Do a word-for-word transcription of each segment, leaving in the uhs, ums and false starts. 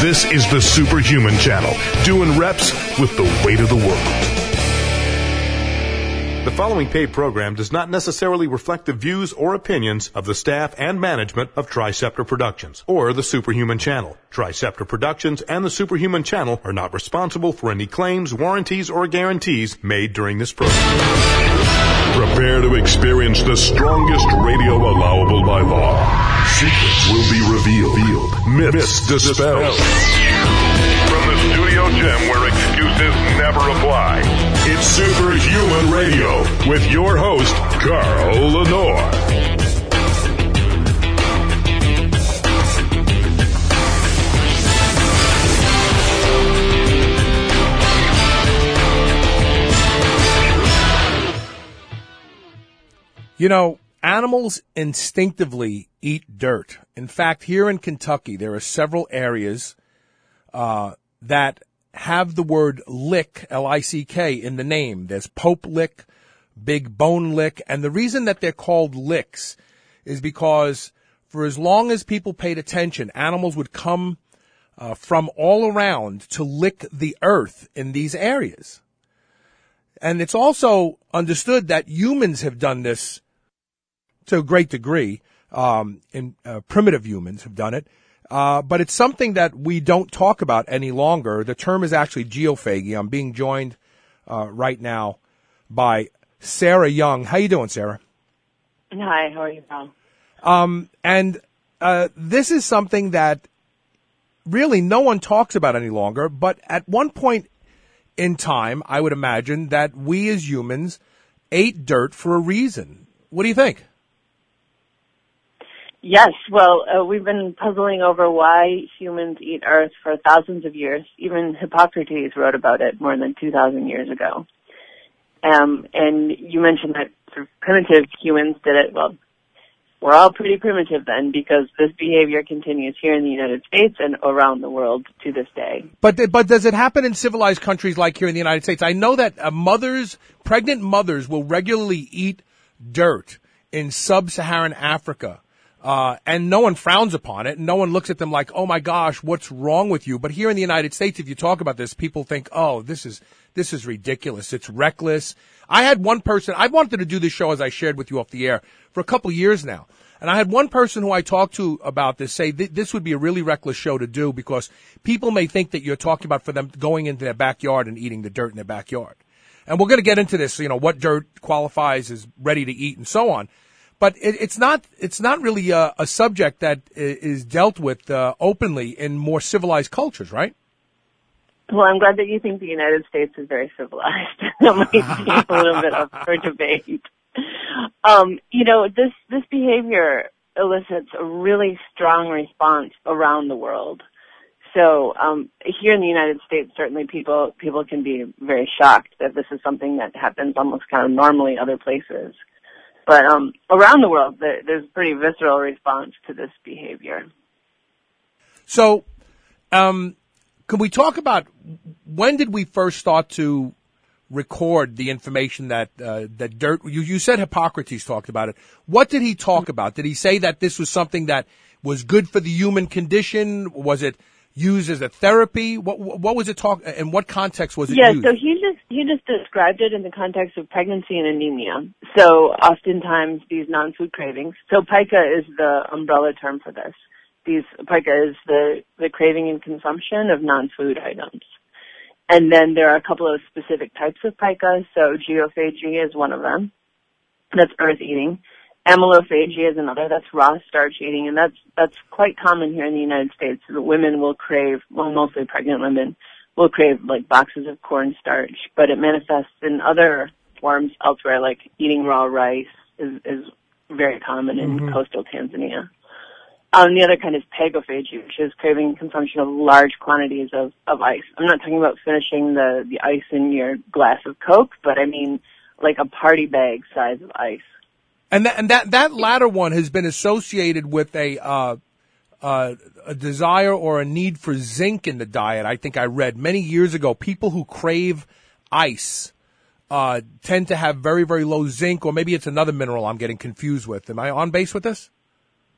This is the Superhuman Channel, doing reps with the weight of the world. The following paid program does not necessarily reflect the views or opinions of the staff and management of Triceptor Productions or the Superhuman Channel. Triceptor Productions and the Superhuman Channel are not responsible for any claims, warranties, or guarantees made during this program. Prepare to experience the strongest radio allowable by law. Secrets will be revealed. Myths dispelled. From the studio gym where excuses never apply, it's Superhuman Radio with your host, Carl Lenore. You know, animals instinctively eat dirt. In fact, here in Kentucky, there are several areas uh, that have the word lick, L I C K, in the name. There's Pope Lick, Big Bone Lick, and the reason that they're called licks is because for as long as people paid attention, animals would come uh, from all around to lick the earth in these areas. And it's also understood that humans have done this to a great degree. Um, in, uh, primitive humans have done it. Uh, but it's something that we don't talk about any longer. The term is actually geophagy. I'm being joined uh, right now by Sarah Young. How you doing, Sarah? Hi, how are you, Paul? Um, and uh, this is something that really no one talks about any longer. But at one point in time, I would imagine that we as humans ate dirt for a reason. What do you think? Yes, well, uh, we've been puzzling over why humans eat earth for thousands of years. Even Hippocrates wrote about it more than two thousand years ago. Um, and you mentioned that sort of primitive humans did it. Well, we're all pretty primitive then, because this behavior continues here in the United States and around the world to this day. But but does it happen in civilized countries like here in the United States? I know that uh, mothers, pregnant mothers, will regularly eat dirt in sub-Saharan Africa. Uh, and no one frowns upon it, and no one looks at them like, oh my gosh, what's wrong with you? But here in the United States, if you talk about this, people think, oh, this is, this is ridiculous. It's reckless. I had one person, I wanted to do this show, as I shared with you off the air, for a couple of years now. And I had one person who I talked to about this say th- this would be a really reckless show to do because people may think that you're talking about for them going into their backyard and eating the dirt in their backyard. And we're going to get into this, you know, what dirt qualifies as ready to eat and so on. But it, it's not it's not really a, a subject that is dealt with uh, openly in more civilized cultures, right? Well, I'm glad that you think the United States is very civilized. That might be a little bit up for debate. Um, you know, this this behavior elicits a really strong response around the world. So um, here in the United States, certainly people people can be very shocked that this is something that happens almost kind of normally other places. But um, around the world, there, there's a pretty visceral response to this behavior. So, um, can we talk about when did we first start to record the information that uh, that dirt? You, you said Hippocrates talked about it. What did he talk about? Did he say that this was something that was good for the human condition? Was it used as a therapy? What what was it talk? In what context was it yeah, used? Yeah, so he just he just described it in the context of pregnancy and anemia. So oftentimes these non-food cravings. So pica is the umbrella term for this. These pica is the the craving and consumption of non-food items. And then there are a couple of specific types of pica. So geophagy is one of them. That's earth eating. Amylophagy is another. That's raw starch eating, and that's that's quite common here in the United States. The women will crave, well, mostly pregnant women, will crave like boxes of cornstarch, but it manifests in other forms elsewhere, like eating raw rice is, is very common in mm-hmm. coastal Tanzania. Um, the other kind is pagophagy, which is craving consumption of large quantities of, of ice. I'm not talking about finishing the, the ice in your glass of Coke, but I mean like a party bag size of ice. And that, and that, that latter one has been associated with a, uh, uh, a desire or a need for zinc in the diet. I think I read many years ago, people who crave ice, uh, tend to have very, very low zinc, or maybe it's another mineral I'm getting confused with. Am I on base with this?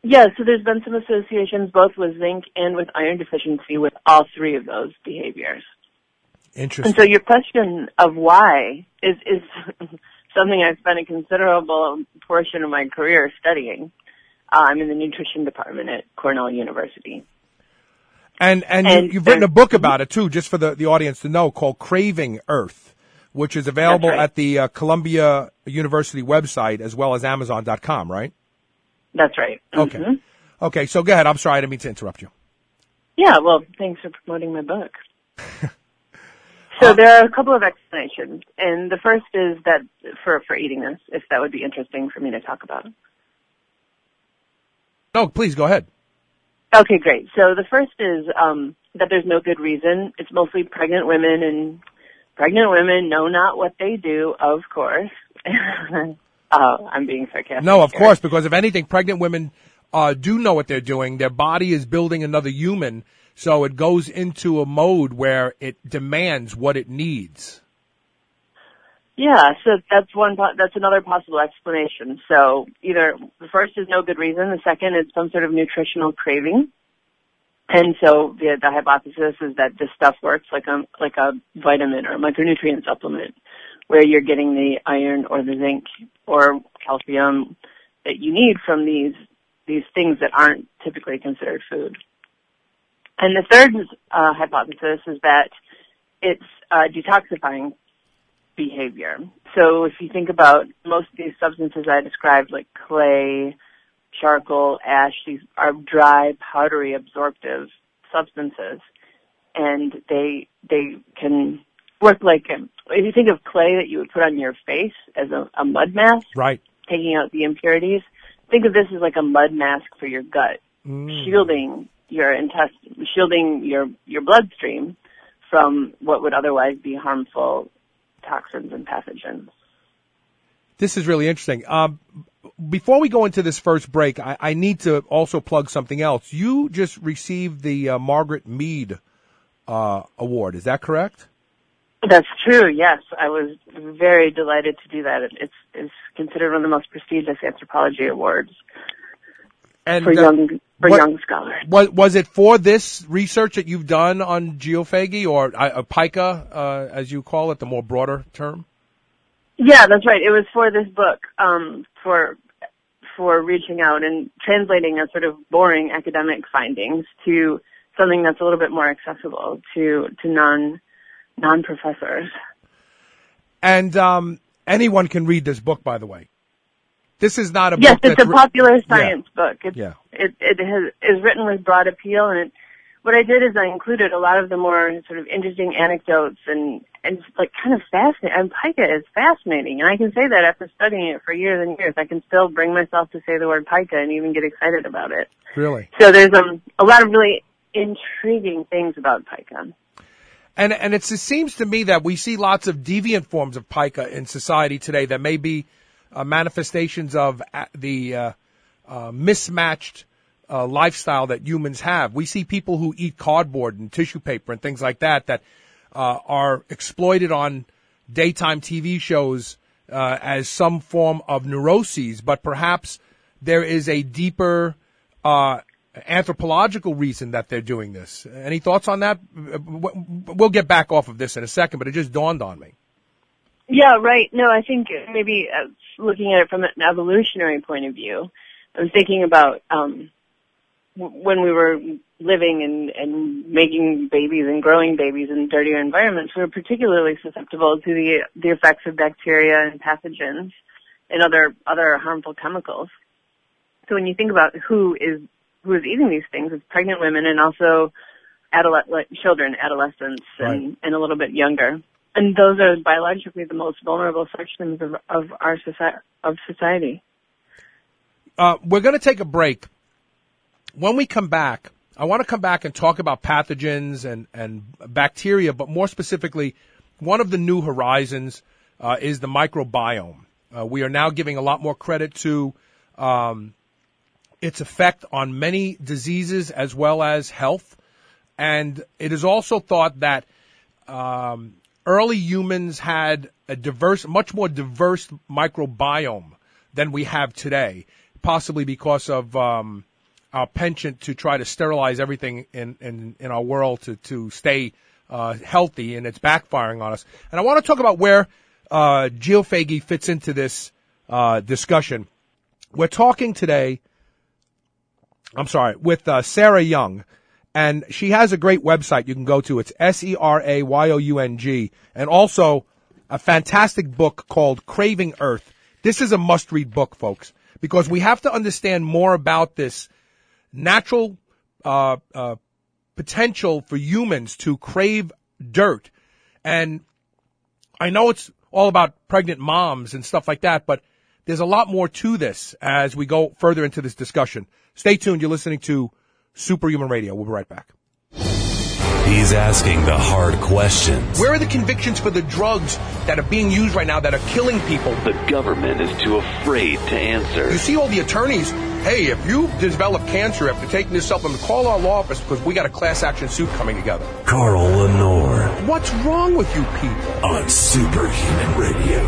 Yeah, so there's been some associations both with zinc and with iron deficiency with all three of those behaviors. Interesting. And so your question of why is, is something I've spent a considerable portion of my career studying. Uh, I'm in the nutrition department at Cornell University. And and, and you, you've written a book about it, too, just for the, the audience to know, called Craving Earth, which is available right. at the uh, Columbia University website as well as Amazon dot com, right? That's right. Okay. Mm-hmm. Okay, so go ahead. I'm sorry. I didn't mean to interrupt you. Yeah, well, thanks for promoting my book. So um, there are a couple of explanations, and the first is that for, for eating this, if that would be interesting for me to talk about. No, please go ahead. Okay, great. So the first is um, that there's no good reason. It's mostly pregnant women, and pregnant women know not what they do, of course. uh, I'm being sarcastic. No, of here. course, because if anything, pregnant women uh, do know what they're doing. Their body is building another human, so it goes into a mode where it demands what it needs. Yeah, so that's one. That's another possible explanation. So either the first is no good reason, the second is some sort of nutritional craving, and so the, the hypothesis is that this stuff works like a like a vitamin or micronutrient supplement, where you're getting the iron or the zinc or calcium that you need from these these things that aren't typically considered food. And the third uh, hypothesis is that it's uh, detoxifying behavior. So if you think about most of these substances I described, like clay, charcoal, ash, these are dry, powdery, absorptive substances, and they they can work like a, if you think of clay that you would put on your face as a, a mud mask, right, taking out the impurities. Think of this as like a mud mask for your gut, mm. shielding your intestine, shielding your your bloodstream from what would otherwise be harmful toxins and pathogens. This is really interesting. Um, before we go into this first break, I, I need to also plug something else. You just received the uh, Margaret Mead uh, Award. Is that correct? That's true, yes. I was very delighted to do that. It's, it's considered one of the most prestigious anthropology awards and, for, uh, young, for what, young scholars. Was, was it for this research that you've done on geophagy, or uh, pica, uh, as you call it, the more broader term? Yeah, that's right. It was for this book, um, for for reaching out and translating a sort of boring academic findings to something that's a little bit more accessible to, to non non-professors. And um, anyone can read this book, by the way. This is not a yes, book it's that's a popular science yeah. book. It's, yeah. It, it has, is written with broad appeal, and it, what I did is I included a lot of the more sort of interesting anecdotes and, and like kind of fascinating. And pica is fascinating, and I can say that after studying it for years and years. I can still bring myself to say the word pica and even get excited about it. Really? So there's um, a lot of really intriguing things about pica. And and it's, it seems to me that we see lots of deviant forms of pica in society today that may be uh, manifestations of uh, the uh, uh, mismatched uh, lifestyle that humans have. We see people who eat cardboard and tissue paper and things like that that uh, are exploited on daytime T V shows uh, as some form of neuroses, but perhaps there is a deeper uh anthropological reason that they're doing this. Any thoughts on that? We'll get back off of this in a second, but it just dawned on me. Yeah, right. No, I think maybe uh, looking at it from an evolutionary point of view, I was thinking about um, w- when we were living and, and making babies and growing babies in dirtier environments, we were particularly susceptible to the the effects of bacteria and pathogens and other other harmful chemicals. So when you think about who is who is eating these things, it's pregnant women and also adolescent like children, adolescents, and, right. and a little bit younger. And those are biologically the most vulnerable sections of, of our society. Of society. Uh, we're going to take a break. When we come back, I want to come back and talk about pathogens and, and bacteria, but more specifically, one of the new horizons uh, is the microbiome. Uh, we are now giving a lot more credit to um, its effect on many diseases as well as health. And it is also thought that um, early humans had a diverse, much more diverse microbiome than we have today, possibly because of um, our penchant to try to sterilize everything in, in, in our world to, to stay uh, healthy, and it's backfiring on us. And I want to talk about where uh, geophagy fits into this uh, discussion. We're talking today, I'm sorry, with uh, Sarah Young, and she has a great website you can go to. It's S E R A Y O U N G, and also a fantastic book called Craving Earth. This is a must-read book, folks, because we have to understand more about this natural uh, uh, potential for humans to crave dirt. And I know it's all about pregnant moms and stuff like that, but there's a lot more to this as we go further into this discussion. Stay tuned. You're listening to Superhuman Radio. We'll be right back. He's asking the hard questions. Where are the convictions for the drugs that are being used right now that are killing people? The government is too afraid to answer. You see all the attorneys, hey, if you develop cancer after taking this supplement, call our law office because we got a class action suit coming together. Carl Lenore. What's wrong with you people? On Superhuman Radio.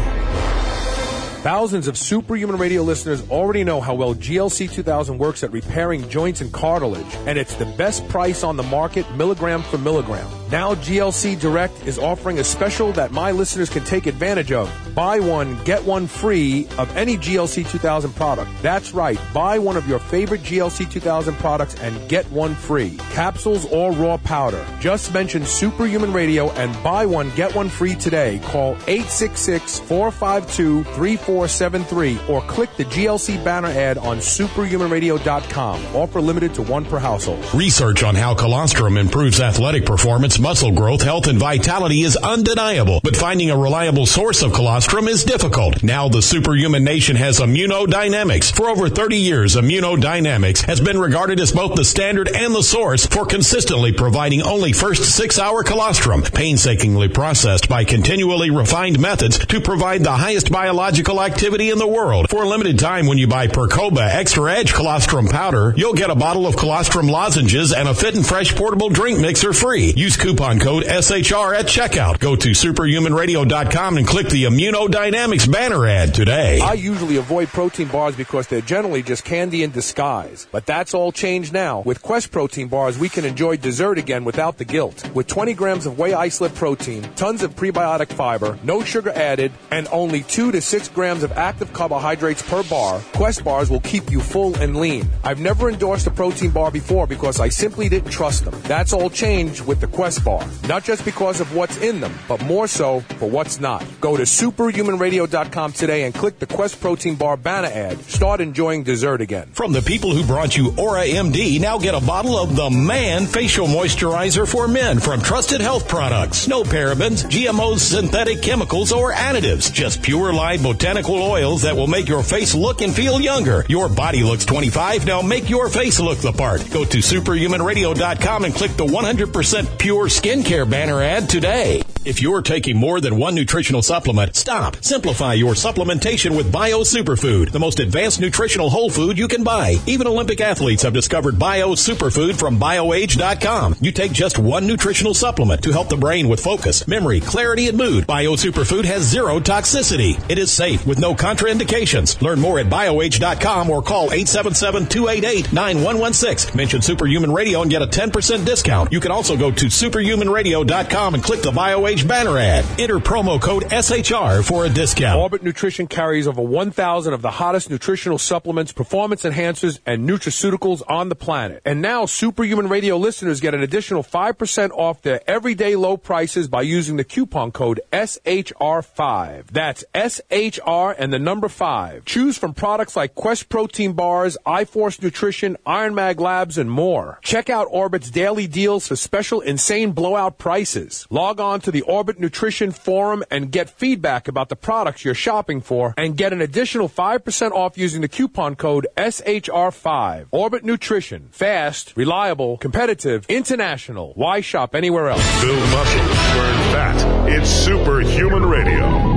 Thousands of Superhuman Radio listeners already know how well G L C two thousand works at repairing joints and cartilage, and it's the best price on the market, milligram for milligram. Now G L C Direct is offering a special that my listeners can take advantage of. Buy one, get one free of any G L C two thousand product. That's right, buy one of your favorite G L C two thousand products and get one free. Capsules or raw powder. Just mention Superhuman Radio and buy one, get one free today. Call eight six six, four five two, three four seven three or click the G L C banner ad on superhuman radio dot com. Offer limited to one per household. Research on how colostrum improves athletic performance, muscle growth, health, and vitality is undeniable, but finding a reliable source of colostrum is difficult. Now the Superhuman Nation has Immunodynamics. For over thirty years, Immunodynamics has been regarded as both the standard and the source for consistently providing only first six-hour colostrum, painstakingly processed by continually refined methods to provide the highest biological activity in the world. For a limited time, when you buy Percoba Extra Edge Colostrum Powder, you'll get a bottle of colostrum lozenges and a Fit and Fresh portable drink mixer free. Use coupon code S H R at checkout. Go to superhuman radio dot com and click the Immunodynamics banner ad today. I usually avoid protein bars because they're generally just candy in disguise. But that's all changed now. With Quest protein bars, we can enjoy dessert again without the guilt. With twenty grams of whey isolate protein, tons of prebiotic fiber, no sugar added, and only two to six grams of active carbohydrates per bar, Quest bars will keep you full and lean. I've never endorsed a protein bar before because I simply didn't trust them. That's all changed with the Quest bar. Not just because of what's in them, but more so for what's not. Go to superhuman radio dot com today and click the Quest protein bar banner ad. Start enjoying dessert again. From the people who brought you Aura M D, now get a bottle of the Man Facial Moisturizer for Men from Trusted Health Products. No parabens, G M Os, synthetic chemicals, or additives. Just pure live botanical oils that will make your face look and feel younger. Your body looks twenty-five, now make your face look the part. Go to superhuman radio dot com and click the one hundred percent pure skincare banner ad today. If you're taking more than one nutritional supplement, stop. Simplify your supplementation with Bio Superfood, the most advanced nutritional whole food you can buy. Even Olympic athletes have discovered Bio Superfood from bio age dot com. You take just one nutritional supplement to help the brain with focus, memory, clarity, and mood. Bio Superfood has zero toxicity. It is safe with no contraindications. Learn more at bio age dot com or call eight seven seven, two eight eight, nine one one six. Mention Superhuman Radio and get a ten percent discount. You can also go to superhuman radio dot com and click the BioAge banner ad. Enter promo code S H R for a discount. Orbit Nutrition carries over one thousand of the hottest nutritional supplements, performance enhancers, and nutraceuticals on the planet. And now Superhuman Radio listeners get an additional five percent off their everyday low prices by using the coupon code S H R five. That's S H R and the number five. Choose from products like Quest Protein Bars, iForce Nutrition, Iron Mag Labs, and more. Check out Orbit's daily deals for special insane blowout prices. Log on to the Orbit Nutrition Forum and get feedback about the products you're shopping for and get an additional five percent off using the coupon code S H R five. Orbit Nutrition. Fast, reliable, competitive, international. Why shop anywhere else? Build muscle, burn fat. It's Superhuman Radio.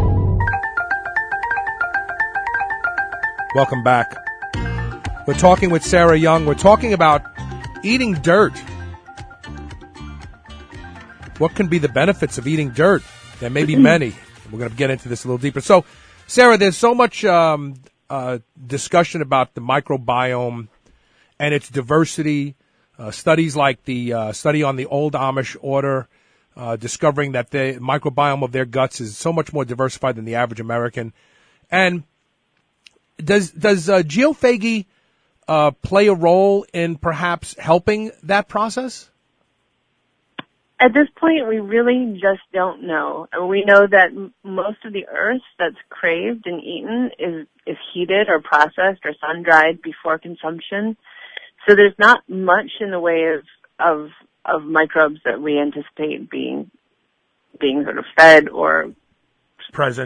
Welcome back. We're talking with Sarah Young. We're talking about eating dirt. What can be the benefits of eating dirt? There may be many. We're going to get into this a little deeper. So, Sarah, there's so much um, uh, discussion about the microbiome and its diversity. Uh, studies like the uh, study on the old Amish order, uh, discovering that the microbiome of their guts is so much more diversified than the average American. And does does uh, geophagy uh, play a role in perhaps helping that process? At this point, we really just don't know. We know that m- most of the earth that's craved and eaten is, is heated or processed or sun-dried before consumption. So there's not much in the way of, of, of microbes that we anticipate being, being sort of fed or present.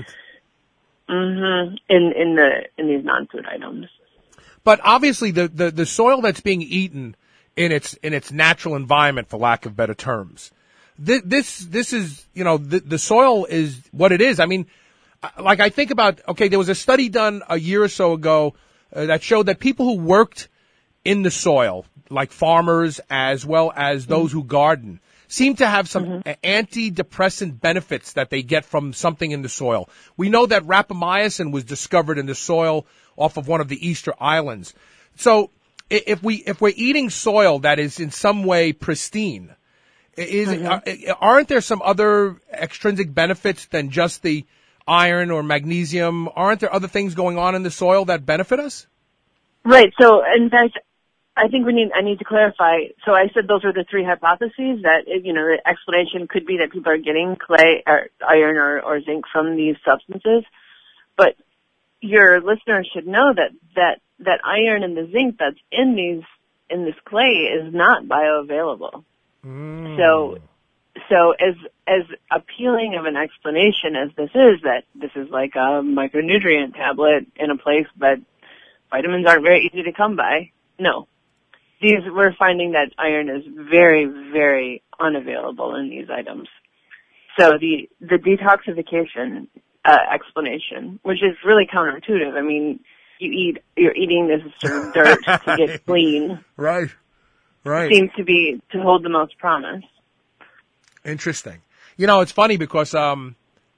Mm-hmm. In, in the, in these non-food items. But obviously the, the, the soil that's being eaten in its, in its natural environment, for lack of better terms, this, this, this is, you know, the, the soil is what it is. I mean, like I think about, okay, there was a study done a year or so ago uh, that showed that people who worked in the soil, like farmers as well as those mm-hmm. who garden, seem to have some mm-hmm. antidepressant benefits that they get from something in the soil. We know that rapamycin was discovered in the soil off of one of the Easter Islands. So if we, if we're eating soil that is in some way pristine, is, mm-hmm. aren't there some other extrinsic benefits than just the iron or magnesium? Aren't there other things going on in the soil that benefit us? Right. So in fact, I think we need, I need to clarify. So I said those are the three hypotheses that, you know, the explanation could be that people are getting clay or iron or, or zinc from these substances. But your listeners should know that, that, that iron and the zinc that's in these, in this clay is not bioavailable. Mm. So, so as, as appealing of an explanation as this is, that this is like a micronutrient tablet in a place, but vitamins aren't very easy to come by. No. These, we're finding that iron is very, very unavailable in these items. So the, the detoxification, uh, explanation, which is really counterintuitive. I mean, you eat, you're eating this sort of dirt to get clean. Right. Right. Seems to be, to hold the most promise. Interesting. You know, it's funny because, um,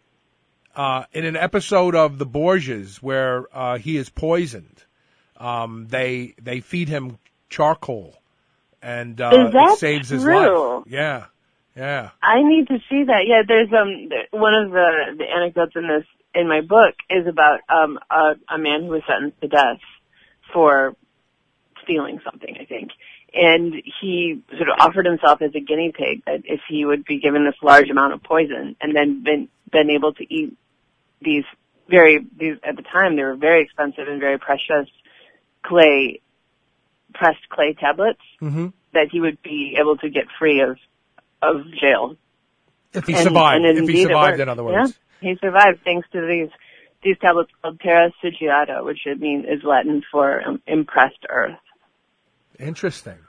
uh, in an episode of The Borgias where, uh, he is poisoned, um, they, they feed him charcoal, and uh, it saves true? his life. Yeah, yeah. I need to see that. Yeah, there's um one of the the anecdotes in this in my book is about um a, a man who was sentenced to death for stealing something, I think, and he sort of offered himself as a guinea pig that if he would be given this large amount of poison, and then been been able to eat these very these at the time they were very expensive and very precious clay. pressed clay tablets, mm-hmm. that he would be able to get free of of jail. If he and, survived. And if he survived, in other words. Yeah, he survived thanks to these these tablets called terra sigillata, which I mean is Latin for um, impressed earth. Interesting.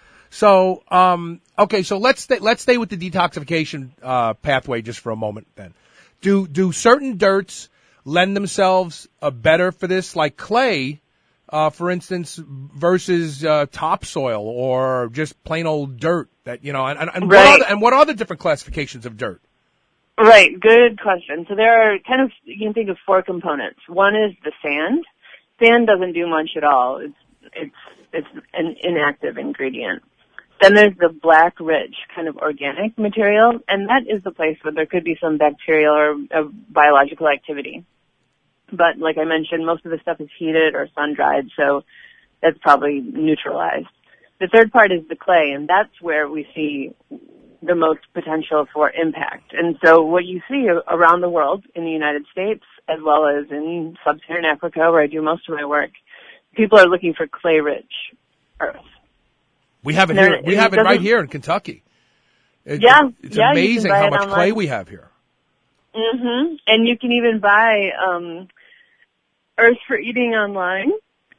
So, um, okay, so let's stay, let's stay with the detoxification uh, pathway just for a moment then. Do do certain dirts lend themselves uh, better for this, like clay, Uh, for instance, versus uh, topsoil or just plain old dirt? That you know, and, and, and, right. what are the, and what are the different classifications of dirt? Right, good question. So there are kind of, you can think of four components. One is the sand. Sand doesn't do much at all. It's it's it's an inactive ingredient. Then there's the black, rich, kind of organic material, and that is the place where there could be some bacterial or uh, biological activity. But like I mentioned, most of the stuff is heated or sun-dried, so that's probably neutralized. The third part is the clay, and that's where we see the most potential for impact. And so what you see around the world, in the United States, as well as in sub-Saharan Africa, where I do most of my work, people are looking for clay-rich earth. We have it here. We have it right here in Kentucky. It, yeah, it's yeah, amazing how much clay we have here. Mm-hmm. And you can even buy um, earth for eating online,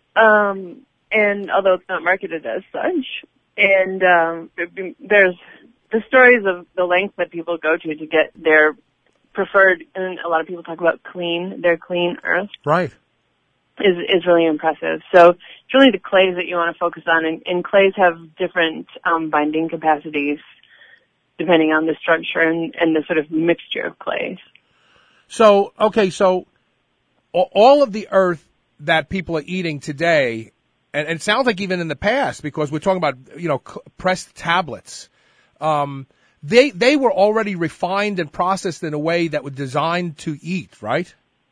um, and although it's not marketed as such, and um, there's the stories of the length that people go to to get their preferred, and a lot of people talk about clean, their clean earth. Right. Is is really impressive. So it's really the clays that you want to focus on, and, and clays have different um, binding capacities depending on the structure and, and the sort of mixture of clays. So, okay, so all of the earth that people are eating today and, and it sounds like even in the past, because we're talking about, you know, c- pressed tablets, um, they they were already refined and processed in a way that was designed to eat, right?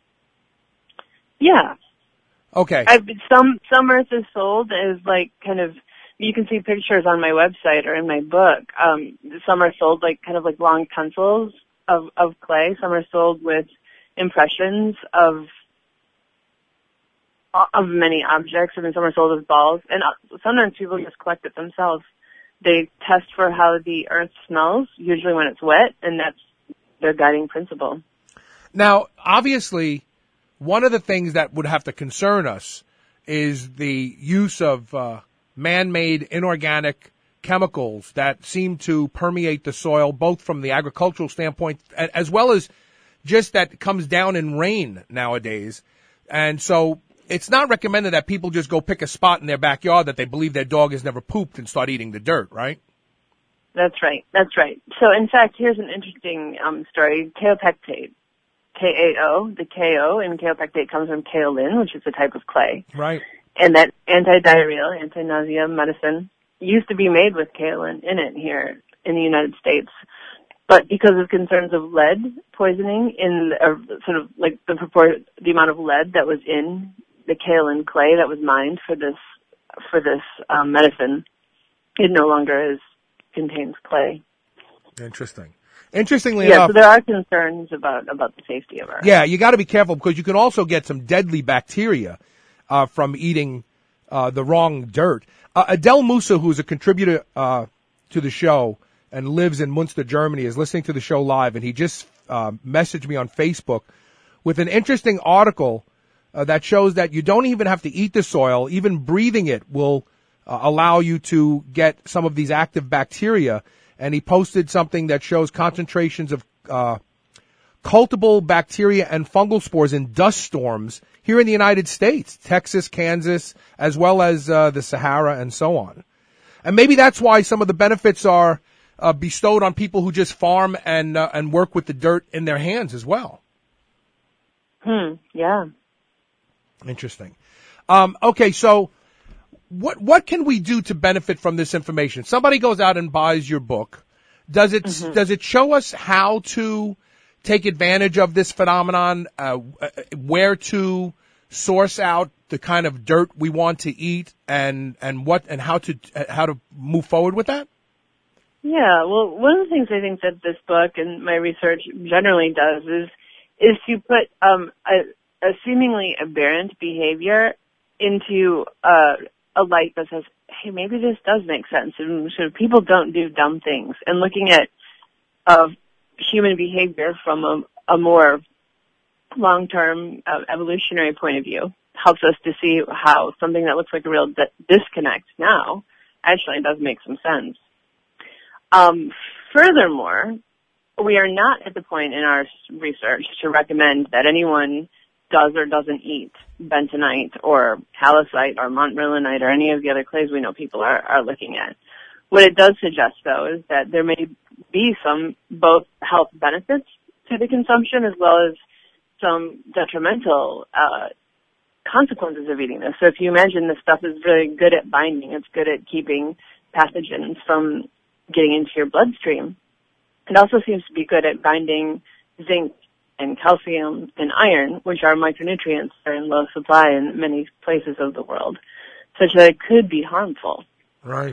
Yeah. Okay. I've, some some earth is sold as like kind of, you can see pictures on my website or in my book. Um, some are sold like kind of like long pencils of, of clay. Some are sold with impressions of of many objects. I mean, some are sold as balls. And sometimes people just collect it themselves. They test for how the earth smells, usually when it's wet, and that's their guiding principle. Now, obviously, one of the things that would have to concern us is the use of uh, man-made inorganic chemicals that seem to permeate the soil, both from the agricultural standpoint as well as just that comes down in rain nowadays. And so it's not recommended that people just go pick a spot in their backyard that they believe their dog has never pooped and start eating the dirt, right? That's right. That's right. So, in fact, here's an interesting um, story. Kaopectate. K A O, the K O in kaopectate comes from kaolin, which is a type of clay. Right. And that anti-diarrheal, anti-nausea medicine used to be made with kaolin in it here in the United States. But because of concerns of lead poisoning in uh, sort of like the purport, the amount of lead that was in the kaolin clay that was mined for this for this um, medicine, it no longer is contains clay. Interesting. Interestingly yeah, enough, so there are concerns about, about the safety of our. Yeah, you got to be careful because you can also get some deadly bacteria uh, from eating uh, the wrong dirt. Uh, Adele Musa, who's a contributor uh, to the show and lives in Munster, Germany, is listening to the show live, and he just uh, messaged me on Facebook with an interesting article uh, that shows that you don't even have to eat the soil. Even breathing it will uh, allow you to get some of these active bacteria. And he posted something that shows concentrations of uh, cultible bacteria and fungal spores in dust storms here in the United States, Texas, Kansas, as well as uh, the Sahara and so on. And maybe that's why some of the benefits are uh, bestowed on people who just farm and uh, and work with the dirt in their hands as well. Hmm, yeah. Interesting. Um, okay, so What what can we do to benefit from this information? Somebody goes out and buys your book. Does it mm-hmm. does it show us how to take advantage of this phenomenon? Uh, where to source out the kind of dirt we want to eat, and and what and how to how to move forward with that? Yeah, well, one of the things I think that this book and my research generally does is is to put um, a, a seemingly aberrant behavior into uh a light that says, hey, maybe this does make sense. And so people don't do dumb things. And looking at uh, human behavior from a, a more long-term uh, evolutionary point of view helps us to see how something that looks like a real di- disconnect now actually does make some sense. Um, furthermore, we are not at the point in our research to recommend that anyone does or doesn't eat bentonite or calcite or montmorillonite or any of the other clays we know people are, are looking at. What it does suggest, though, is that there may be some both health benefits to the consumption as well as some detrimental uh, consequences of eating this. So if you imagine this stuff is really good at binding, it's good at keeping pathogens from getting into your bloodstream. It also seems to be good at binding zinc and calcium and iron, which are micronutrients that are in low supply in many places of the world, such that it could be harmful. Right.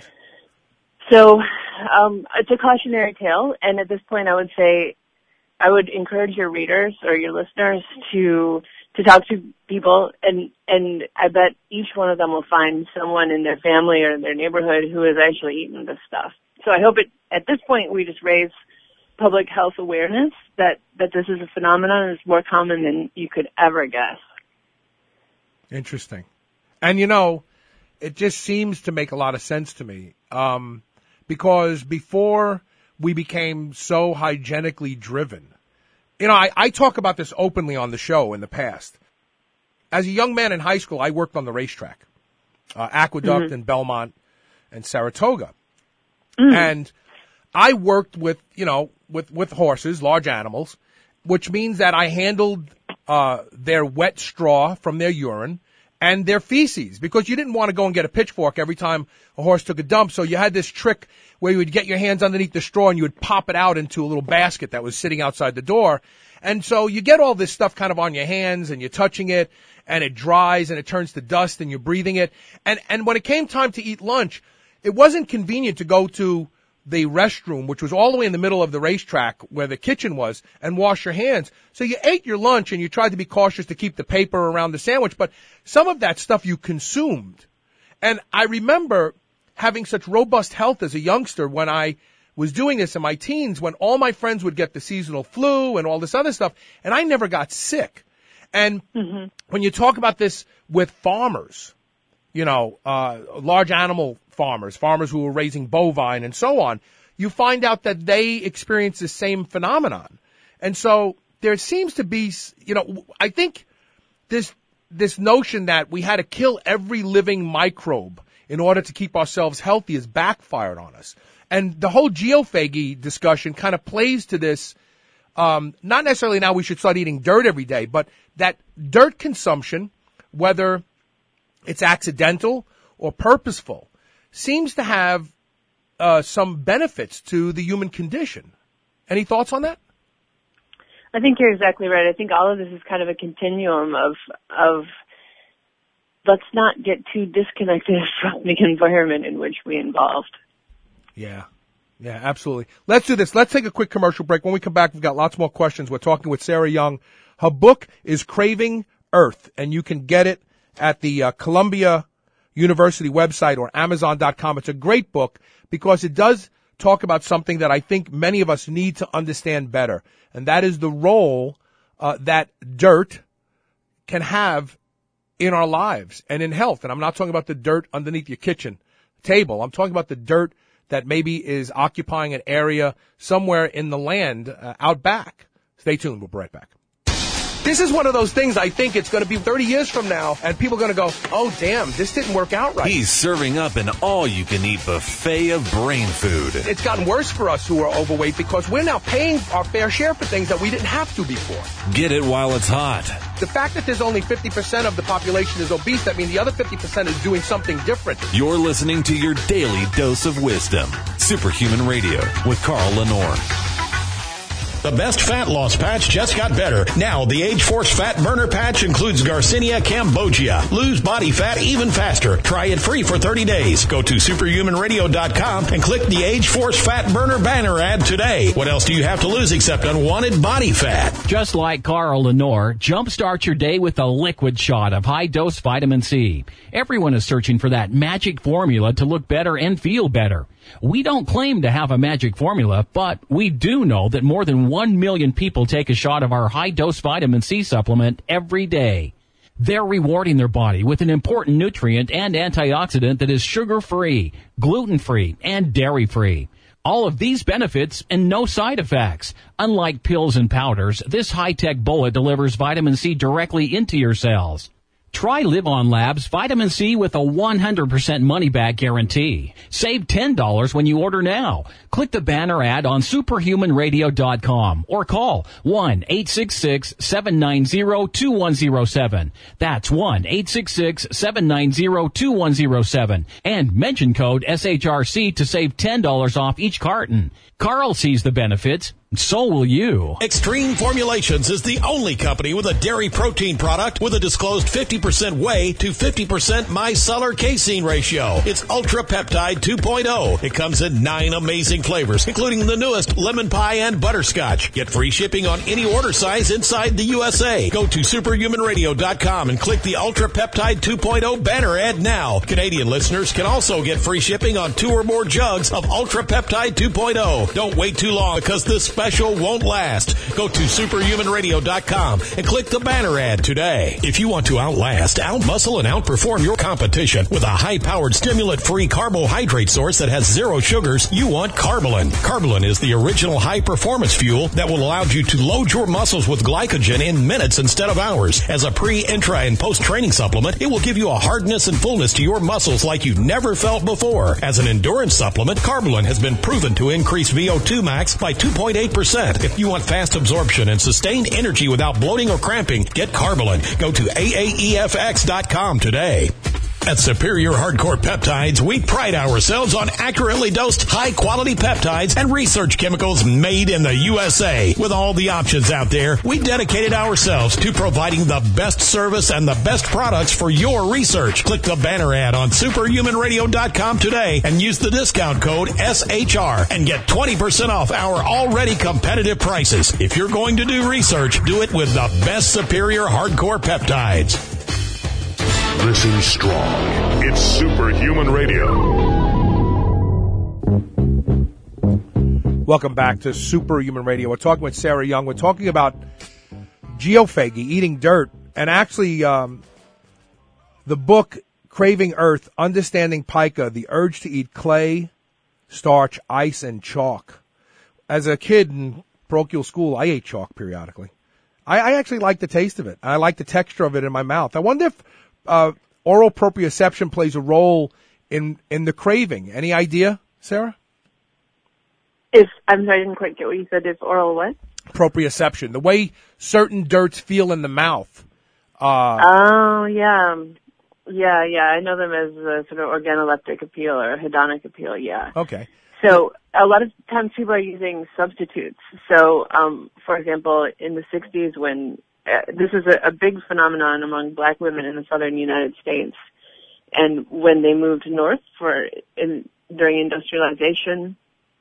So um, it's a cautionary tale, and at this point I would say I would encourage your readers or your listeners to to talk to people, and, and I bet each one of them will find someone in their family or in their neighborhood who has actually eaten this stuff. So I hope it, at this point we just raise public health awareness that, that this is a phenomenon and it's more common than you could ever guess. Interesting. And, you know, it just seems to make a lot of sense to me, um, because before we became so hygienically driven, you know, I, I talk about this openly on the show in the past. As a young man in high school, I worked on the racetrack, uh, Aqueduct mm-hmm. and Belmont and Saratoga. Mm. And I worked with, you know, with, with horses, large animals, which means that I handled uh, their wet straw from their urine, and their feces, because you didn't want to go and get a pitchfork every time a horse took a dump. So you had this trick where you would get your hands underneath the straw and you would pop it out into a little basket that was sitting outside the door. And so you get all this stuff kind of on your hands and you're touching it and it dries and it turns to dust and you're breathing it. And, and when it came time to eat lunch, it wasn't convenient to go to the restroom, which was all the way in the middle of the racetrack where the kitchen was, and wash your hands. So you ate your lunch and you tried to be cautious to keep the paper around the sandwich, but some of that stuff you consumed. And I remember having such robust health as a youngster when I was doing this in my teens, when all my friends would get the seasonal flu and all this other stuff, and I never got sick. And mm-hmm. when you talk about this with farmers, you know, uh, large animal farmers, farmers who were raising bovine and so on, you find out that they experience the same phenomenon. And so there seems to be, you know, I think this, this notion that we had to kill every living microbe in order to keep ourselves healthy has backfired on us. And the whole geophagy discussion kind of plays to this, um, not necessarily now we should start eating dirt every day, but that dirt consumption, whether it's accidental or purposeful, seems to have uh, some benefits to the human condition. Any thoughts on that? I think you're exactly right. I think all of this is kind of a continuum of of let's not get too disconnected from the environment in which we involved. Yeah. Yeah, absolutely. Let's do this. Let's take a quick commercial break. When we come back, we've got lots more questions. We're talking with Sarah Young. Her book is Craving Earth, and you can get it at the uh, Columbia University website or amazon dot com. It's a great book because it does talk about something that I think many of us need to understand better, and that is the role uh, that dirt can have in our lives and in health. And I'm not talking about the dirt underneath your kitchen table. I'm talking about the dirt that maybe is occupying an area somewhere in the land uh, out back. Stay tuned. We'll be right back. This is one of those things I think it's going to be thirty years from now, and people are going to go, oh, damn, this didn't work out right. He's serving up an all-you-can-eat buffet of brain food. It's gotten worse for us who are overweight because we're now paying our fair share for things that we didn't have to before. Get it while it's hot. The fact that there's only fifty percent of the population is obese, that means the other fifty percent is doing something different. You're listening to your daily dose of wisdom. Superhuman Radio with Carl Lenore. The best fat loss patch just got better. Now, the Age Force Fat Burner Patch includes Garcinia cambogia. Lose body fat even faster. Try it free for thirty days. Go to superhuman radio dot com and click the Age Force Fat Burner banner ad today. What else do you have to lose except unwanted body fat? Just like Carl Lenore, jumpstart your day with a liquid shot of high-dose vitamin C. Everyone is searching for that magic formula to look better and feel better. We don't claim to have a magic formula, but we do know that more than one million people take a shot of our high-dose vitamin C supplement every day. They're rewarding their body with an important nutrient and antioxidant that is sugar-free, gluten-free, and dairy-free. All of these benefits and no side effects. Unlike pills and powders, this high-tech bullet delivers vitamin C directly into your cells. Try Live On Labs Vitamin C with a one hundred percent money-back guarantee. Save ten dollars when you order now. Click the banner ad on superhuman radio dot com or call one eight six six, seven nine zero, two one zero seven. That's one eight six six, seven nine zero, two one zero seven. And mention code S H R C to save ten dollars off each carton. Carl sees the benefits. So will you. Extreme Formulations is the only company with a dairy protein product with a disclosed fifty percent whey to fifty percent micellar casein ratio. It's Ultra Peptide two point oh. It comes in nine amazing flavors, including the newest lemon pie and butterscotch. Get free shipping on any order size inside the U S A. Go to superhuman radio dot com and click the Ultra Peptide two point oh banner ad now. Canadian listeners can also get free shipping on two or more jugs of Ultra Peptide two point oh. Don't wait too long because this special won't last. Go to superhuman radio dot com and click the banner ad today. If you want to outlast, outmuscle, and outperform your competition with a high-powered, stimulant-free carbohydrate source that has zero sugars, you want Carbolin. Carbolin is the original high-performance fuel that will allow you to load your muscles with glycogen in minutes instead of hours. As a pre, intra, and post-training supplement, it will give you a hardness and fullness to your muscles like you've never felt before. As an endurance supplement, Carbolin has been proven to increase V O two max by two point eight percent. If you want fast absorption and sustained energy without bloating or cramping, get Carbolin. Go to A A E F X dot com today. At Superior Hardcore Peptides, we pride ourselves on accurately dosed, high-quality peptides and research chemicals made in the U S A. With all the options out there, we dedicated ourselves to providing the best service and the best products for your research. Click the banner ad on superhuman radio dot com today and use the discount code S H R and get twenty percent off our already competitive prices. If you're going to do research, do it with the best Superior Hardcore Peptides. Listen strong. It's Superhuman Radio. Welcome back to Superhuman Radio. We're talking with Sarah Young. We're talking about geophagy, eating dirt, and actually um, the book Craving Earth, Understanding Pica, The Urge to Eat Clay, Starch, Ice, and Chalk. As a kid in parochial school, I ate chalk periodically. I, I actually like the taste of it. I like the texture of it in my mouth. I wonder if Uh, oral proprioception plays a role in, in the craving. Any idea, Sarah? If, I'm sorry, I didn't quite get what you said. If oral what? Proprioception. The way certain dirts feel in the mouth. Uh, oh, yeah. Yeah, yeah. I know them as a sort of organoleptic appeal or hedonic appeal, yeah. Okay. So a lot of times people are using substitutes. So, um, for example, in the sixties when Uh, this is a, a big phenomenon among black women in the southern United States. And when they moved north for in, during industrialization,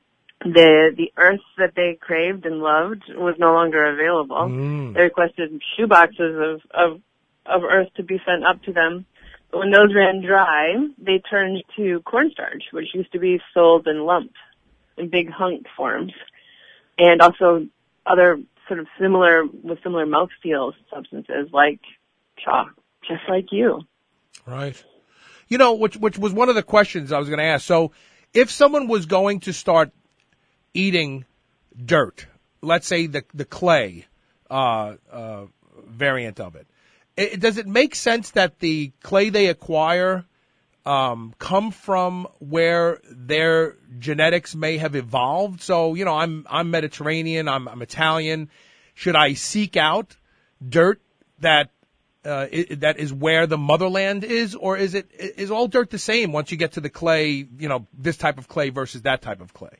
the the earth that they craved and loved was no longer available. Mm. They requested shoeboxes of, of of earth to be sent up to them. But when those ran dry, they turned to cornstarch, which used to be sold in lumps, in big hunk forms, and also other sort of similar, with similar mouthfeel substances like chalk, just like you. Right. You know, which which was one of the questions I was going to ask. So if someone was going to start eating dirt, let's say the the clay uh, uh, variant of it, it, does it make sense that the clay they acquire um, come from where their genetics may have evolved? So, you know, I'm I'm Mediterranean, I'm, I'm Italian. Should I seek out dirt that uh, it, that is where the motherland is, or is it is all dirt the same once you get to the clay? You know, this type of clay versus that type of clay.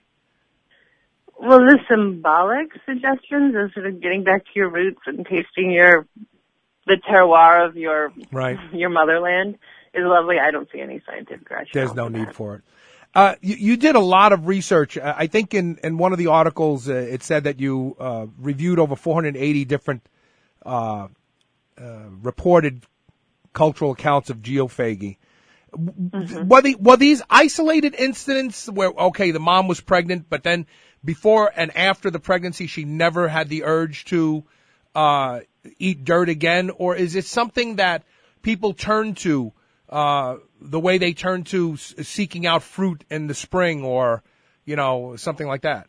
Well, the symbolic suggestions of sort of getting back to your roots and tasting your the terroir of your right. your motherland is lovely. I don't see any scientific rationale. There's no for need that. for it. Uh, you, you did a lot of research. Uh, I think in, in one of the articles uh, it said that you uh, reviewed over four hundred eighty different uh, uh, reported cultural accounts of geophagy. Mm-hmm. Were, the, were these isolated incidents where, okay, the mom was pregnant, but then before and after the pregnancy she never had the urge to uh, eat dirt again? Or is it something that people turn to Uh, the way they turn to s- seeking out fruit in the spring or, you know, something like that?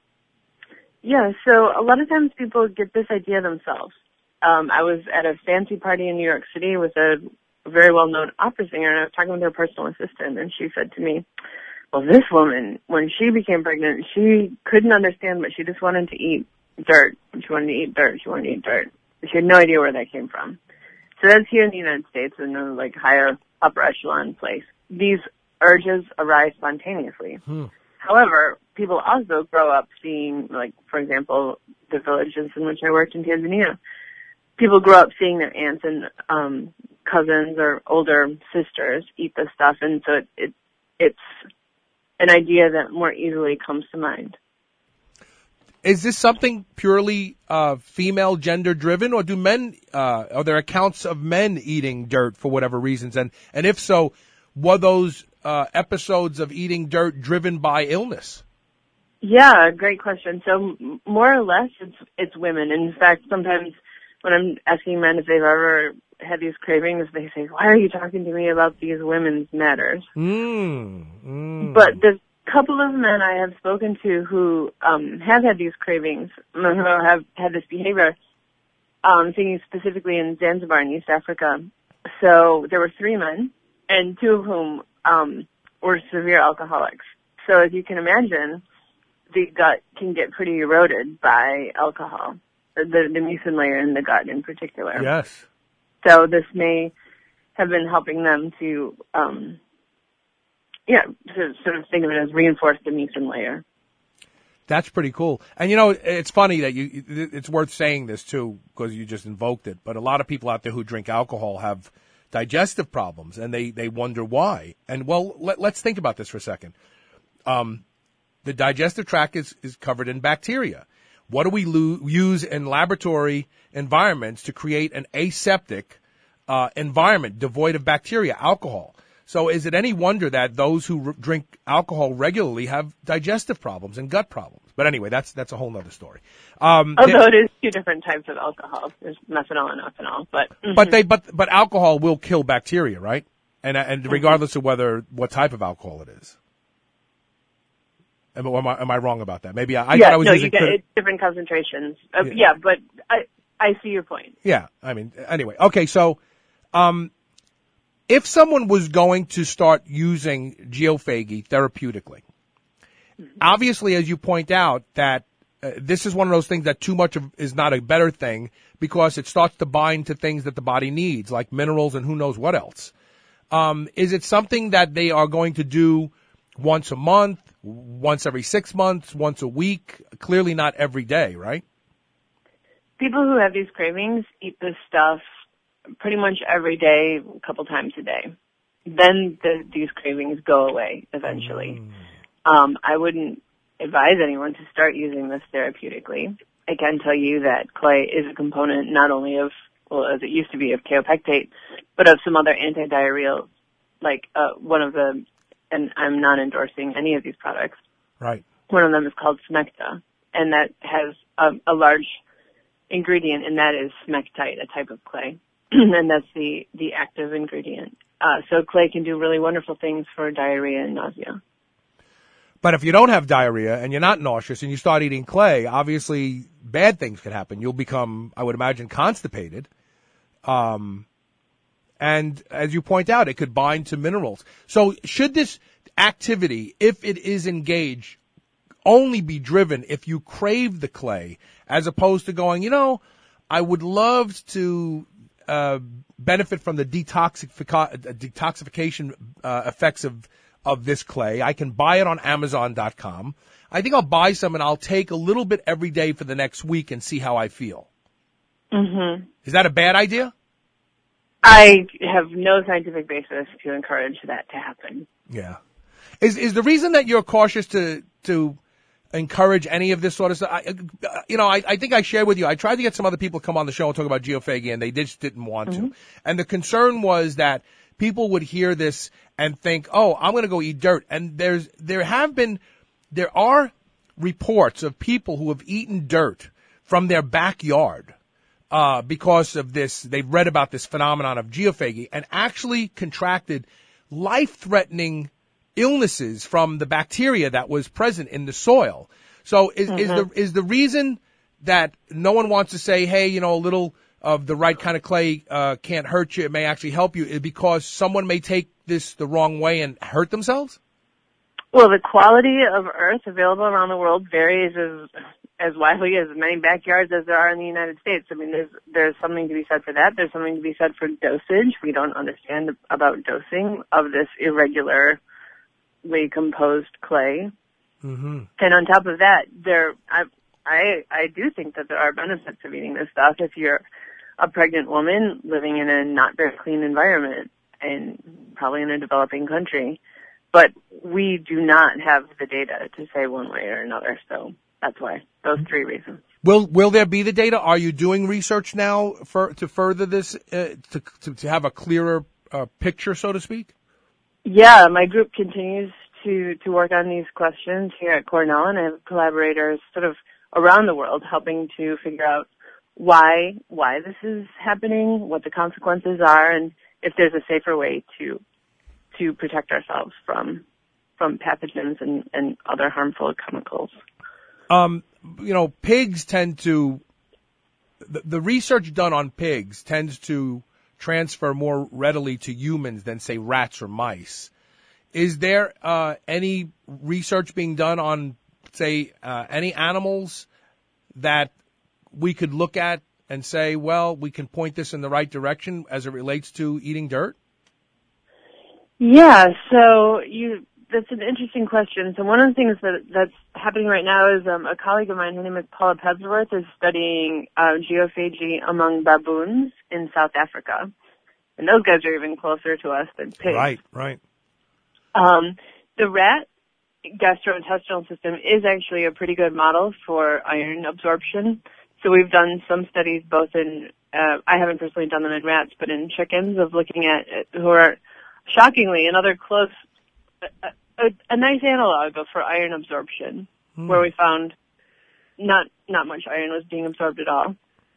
Yeah, so a lot of times people get this idea themselves. Um, I was at a fancy party in New York City with a very well-known opera singer, and I was talking with her personal assistant, and she said to me, well, this woman, when she became pregnant, she couldn't understand, but she just wanted to eat dirt. She wanted to eat dirt. She wanted to eat dirt. She had no idea where that came from. So that's here in the United States in a like higher upper echelon place. These urges arise spontaneously. Hmm. However, people also grow up seeing, like, for example, the villages in which I worked in Tanzania. People grow up seeing their aunts and um, cousins or older sisters eat this stuff, and so it, it it's an idea that more easily comes to mind. Is this something purely uh, female gender driven, or do men? Uh, are there accounts of men eating dirt for whatever reasons? And and if so, were those uh, episodes of eating dirt driven by illness? Yeah, great question. So m- more or less, it's it's women. In fact, sometimes when I'm asking men if they've ever had these cravings, they say, "Why are you talking to me about these women's matters?" Mm, mm. But the couple of men I have spoken to who um, have had these cravings, who have had this behavior, um, thinking specifically in Zanzibar in East Africa. So there were three men, and two of whom um, were severe alcoholics. So as you can imagine, the gut can get pretty eroded by alcohol, the, the mucin layer in the gut in particular. Yes. So this may have been helping them to, um, yeah, to sort of think of it as reinforce the mucin layer. That's pretty cool. And, you know, it's funny that you, it's worth saying this, too, because you just invoked it. But a lot of people out there who drink alcohol have digestive problems, and they, they wonder why. And, well, let, let's think about this for a second. Um, the digestive tract is, is covered in bacteria. What do we lo- use in laboratory environments to create an aseptic uh, environment devoid of bacteria? Alcohol. So is it any wonder that those who r- drink alcohol regularly have digestive problems and gut problems? But anyway, that's that's a whole other story. Um, Although it is two different types of alcohol. There's methanol and ethanol. But mm-hmm. but they but but alcohol will kill bacteria, right? And and mm-hmm. regardless of whether what type of alcohol it is. Am, am, I, am I wrong about that? Maybe I, I yeah, thought I was no, using you get crit- it's different concentrations. Uh, yeah. yeah, but I I see your point. Yeah, I mean, anyway, okay, so um, if someone was going to start using geophagy therapeutically, obviously, as you point out, that uh, this is one of those things that too much of is not a better thing because it starts to bind to things that the body needs, like minerals and who knows what else. Um, is it something that they are going to do once a month, once every six months, once a week? Clearly not every day, right? People who have these cravings eat this stuff pretty much every day, a couple times a day. Then the, these cravings go away eventually. Mm. Um, I wouldn't advise anyone to start using this therapeutically. I can tell you that clay is a component not only of, well, as it used to be, of kaopectate, but of some other anti-diarrheals, like uh, one of the, and I'm not endorsing any of these products. Right. One of them is called Smecta, and that has a, a large ingredient, and that is smectite, a type of clay, and that's the, the active ingredient. Uh, so clay can do really wonderful things for diarrhea and nausea. But if you don't have diarrhea and you're not nauseous and you start eating clay, obviously bad things could happen. You'll become, I would imagine, constipated. Um, and as you point out, it could bind to minerals. So should this activity, if it is engaged, only be driven if you crave the clay, as opposed to going, you know, I would love to uh, benefit from the detoxific- detoxification uh, effects of of this clay. I can buy it on Amazon dot com. I think I'll buy some and I'll take a little bit every day for the next week and see how I feel. Mm-hmm. Is that a bad idea? I have no scientific basis to encourage that to happen. Yeah. Is is the reason that you're cautious to to encourage any of this sort of stuff? I, you know, I, I think I shared with you, I tried to get some other people to come on the show and talk about geophagy, and they just didn't want mm-hmm. to. And the concern was that people would hear this and think, oh, I'm going to go eat dirt. And there's, there have been, there are reports of people who have eaten dirt from their backyard, uh, because of this. They've read about this phenomenon of geophagy and actually contracted life-threatening illnesses from the bacteria that was present in the soil. So is, mm-hmm. is the, is the reason that no one wants to say, hey, you know, a little of the right kind of clay uh, can't hurt you, it may actually help you, is because someone may take this the wrong way and hurt themselves? Well, the quality of earth available around the world varies as as widely as many backyards as there are in the United States. I mean, there's there's something to be said for that. There's something to be said for dosage. We don't understand about dosing of this irregularly composed clay. Mm-hmm. And on top of that, there I I I do think that there are benefits of eating this stuff if you're a pregnant woman living in a not very clean environment and probably in a developing country. But we do not have the data to say one way or another, so that's why. Those three reasons. Will Will there be the data? Are you doing research now for to further this, uh, to, to to have a clearer uh, picture, so to speak? Yeah, my group continues to to work on these questions here at Cornell, and I have collaborators sort of around the world helping to figure out why why this is happening, what the consequences are, and if there's a safer way to to protect ourselves from from pathogens and, and other harmful chemicals. Um, you know, pigs tend to the, the research done on pigs tends to transfer more readily to humans than, say, rats or mice. Is there uh, any research being done on say, uh, any animals that we could look at and say, well, we can point this in the right direction as it relates to eating dirt? Yeah, so you that's an interesting question. So one of the things that that's happening right now is um, a colleague of mine, her name is Paula Pebsworth, is studying uh, geophagy among baboons in South Africa. And those guys are even closer to us than pigs. Right, right. Um, the rat gastrointestinal system is actually a pretty good model for iron absorption. So we've done some studies both in, uh, I haven't personally done them in rats, but in chickens of looking at, who are shockingly another close, a, a, a nice analog for iron absorption, hmm. where we found not, not much iron was being absorbed at all.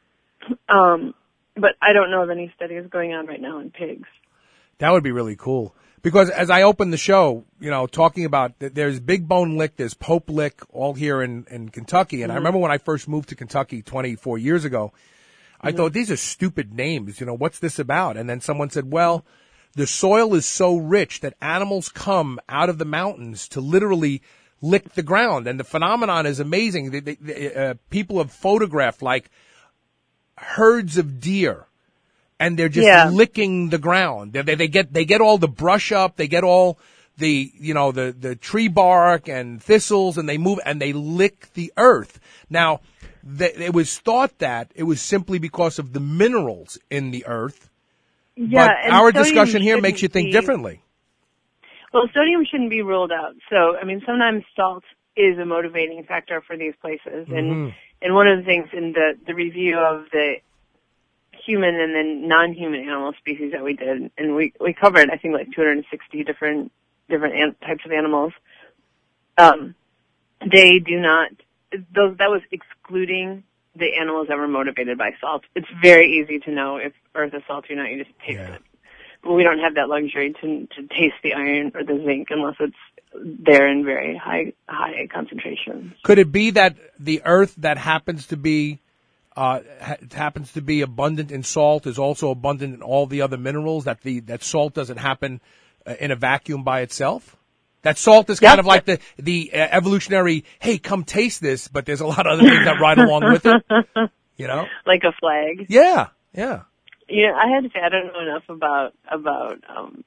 Um, but I don't know of any studies going on right now in pigs. That would be really cool. Because as I opened the show, you know, talking about, there's Big Bone Lick, there's Pope Lick, all here in, in Kentucky. And mm-hmm. I remember when I first moved to Kentucky twenty-four years ago, I mm-hmm. thought, these are stupid names. You know, what's this about? And then someone said, well, the soil is so rich that animals come out of the mountains to literally lick the ground. And the phenomenon is amazing. They, they, they, uh, people have photographed, like, herds of deer. And they're just yeah. licking the ground. They, they, they get they get all the brush up. They get all the you know the, the tree bark and thistles, and they move and they lick the earth. Now, th- it was thought that it was simply because of the minerals in the earth. Yeah, but our discussion here makes you think be, differently. Well, sodium shouldn't be ruled out. So, I mean, sometimes salt is a motivating factor for these places, and mm-hmm. and one of the things in the the review of the human and then non-human animal species that we did, and we we covered I think like two hundred sixty different different an- types of animals. Um, they do not those that was excluding the animals that were motivated by salt. It's very easy to know if earth is salty or not. You just taste yeah. it. But we don't have that luxury to to taste the iron or the zinc unless it's there in very high high concentrations. Could it be that the earth that happens to be Uh, ha- happens to be abundant in salt is also abundant in all the other minerals, that the that salt doesn't happen uh, in a vacuum by itself? That salt is kind yep. of like the the uh, evolutionary, hey, come taste this, but there's a lot of other things that ride along with it, you know? Like a flag. Yeah, yeah. You know, I had to say I don't know enough about about um,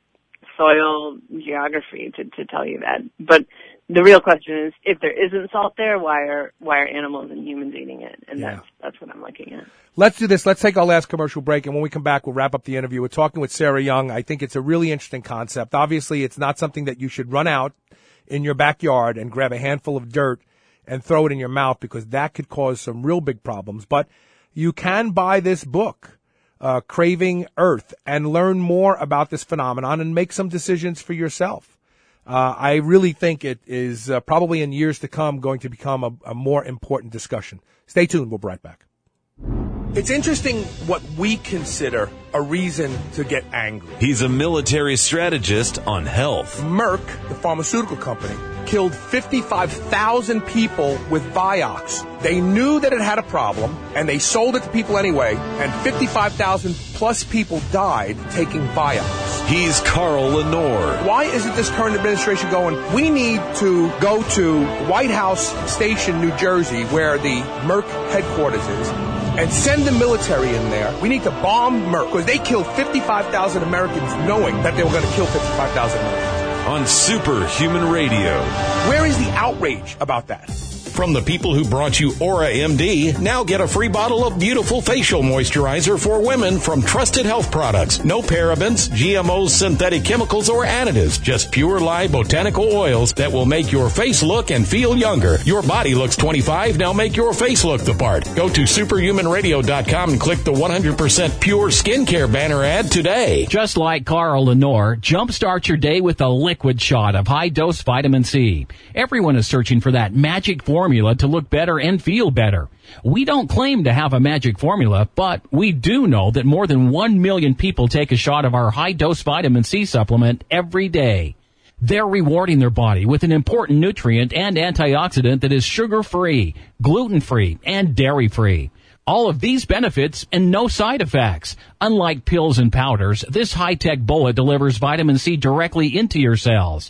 soil geography to, to tell you that, but the real question is, if there isn't salt there, why are why are animals and humans eating it? And yeah. that's that's what I'm looking at. Let's do this. Let's take our last commercial break, and when we come back, we'll wrap up the interview. We're talking with Sarah Young. I think it's a really interesting concept. Obviously, it's not something that you should run out in your backyard and grab a handful of dirt and throw it in your mouth, because that could cause some real big problems. But you can buy this book, uh, Craving Earth, and learn more about this phenomenon and make some decisions for yourself. Uh, I really think it is uh, probably in years to come going to become a, a more important discussion. Stay tuned. We'll be right back. It's interesting what we consider a reason to get angry. He's a military strategist on health. Merck, the pharmaceutical company, killed fifty-five thousand people with Vioxx. They knew that it had a problem, and they sold it to people anyway, and fifty-five thousand plus people died taking Vioxx. He's Carl Lenore. Why isn't this current administration going, we need to go to White House Station, New Jersey, where the Merck headquarters is, and send the military in there. We need to bomb Merck, because they killed fifty-five thousand Americans knowing that they were going to kill fifty-five thousand Americans. On Superhuman Radio. Where is the outrage about that? From the people who brought you Aura M D, now get a free bottle of beautiful facial moisturizer for women from Trusted Health Products. No parabens, G M Os, synthetic chemicals, or additives. Just pure live botanical oils that will make your face look and feel younger. Your body looks twenty-five, now make your face look the part. Go to superhuman radio dot com and click the one hundred percent pure skincare banner ad today. Just like Carl Lenore, jumpstart your day with a liquid shot of high-dose vitamin C. Everyone is searching for that magic formula to look better and feel better. We don't claim to have a magic formula, but we do know that more than one million people take a shot of our high-dose vitamin C supplement every day. They're rewarding their body with an important nutrient and antioxidant that is sugar-free, gluten-free, and dairy-free. All of these benefits and no side effects. Unlike pills and powders, this high-tech bullet delivers vitamin C directly into your cells.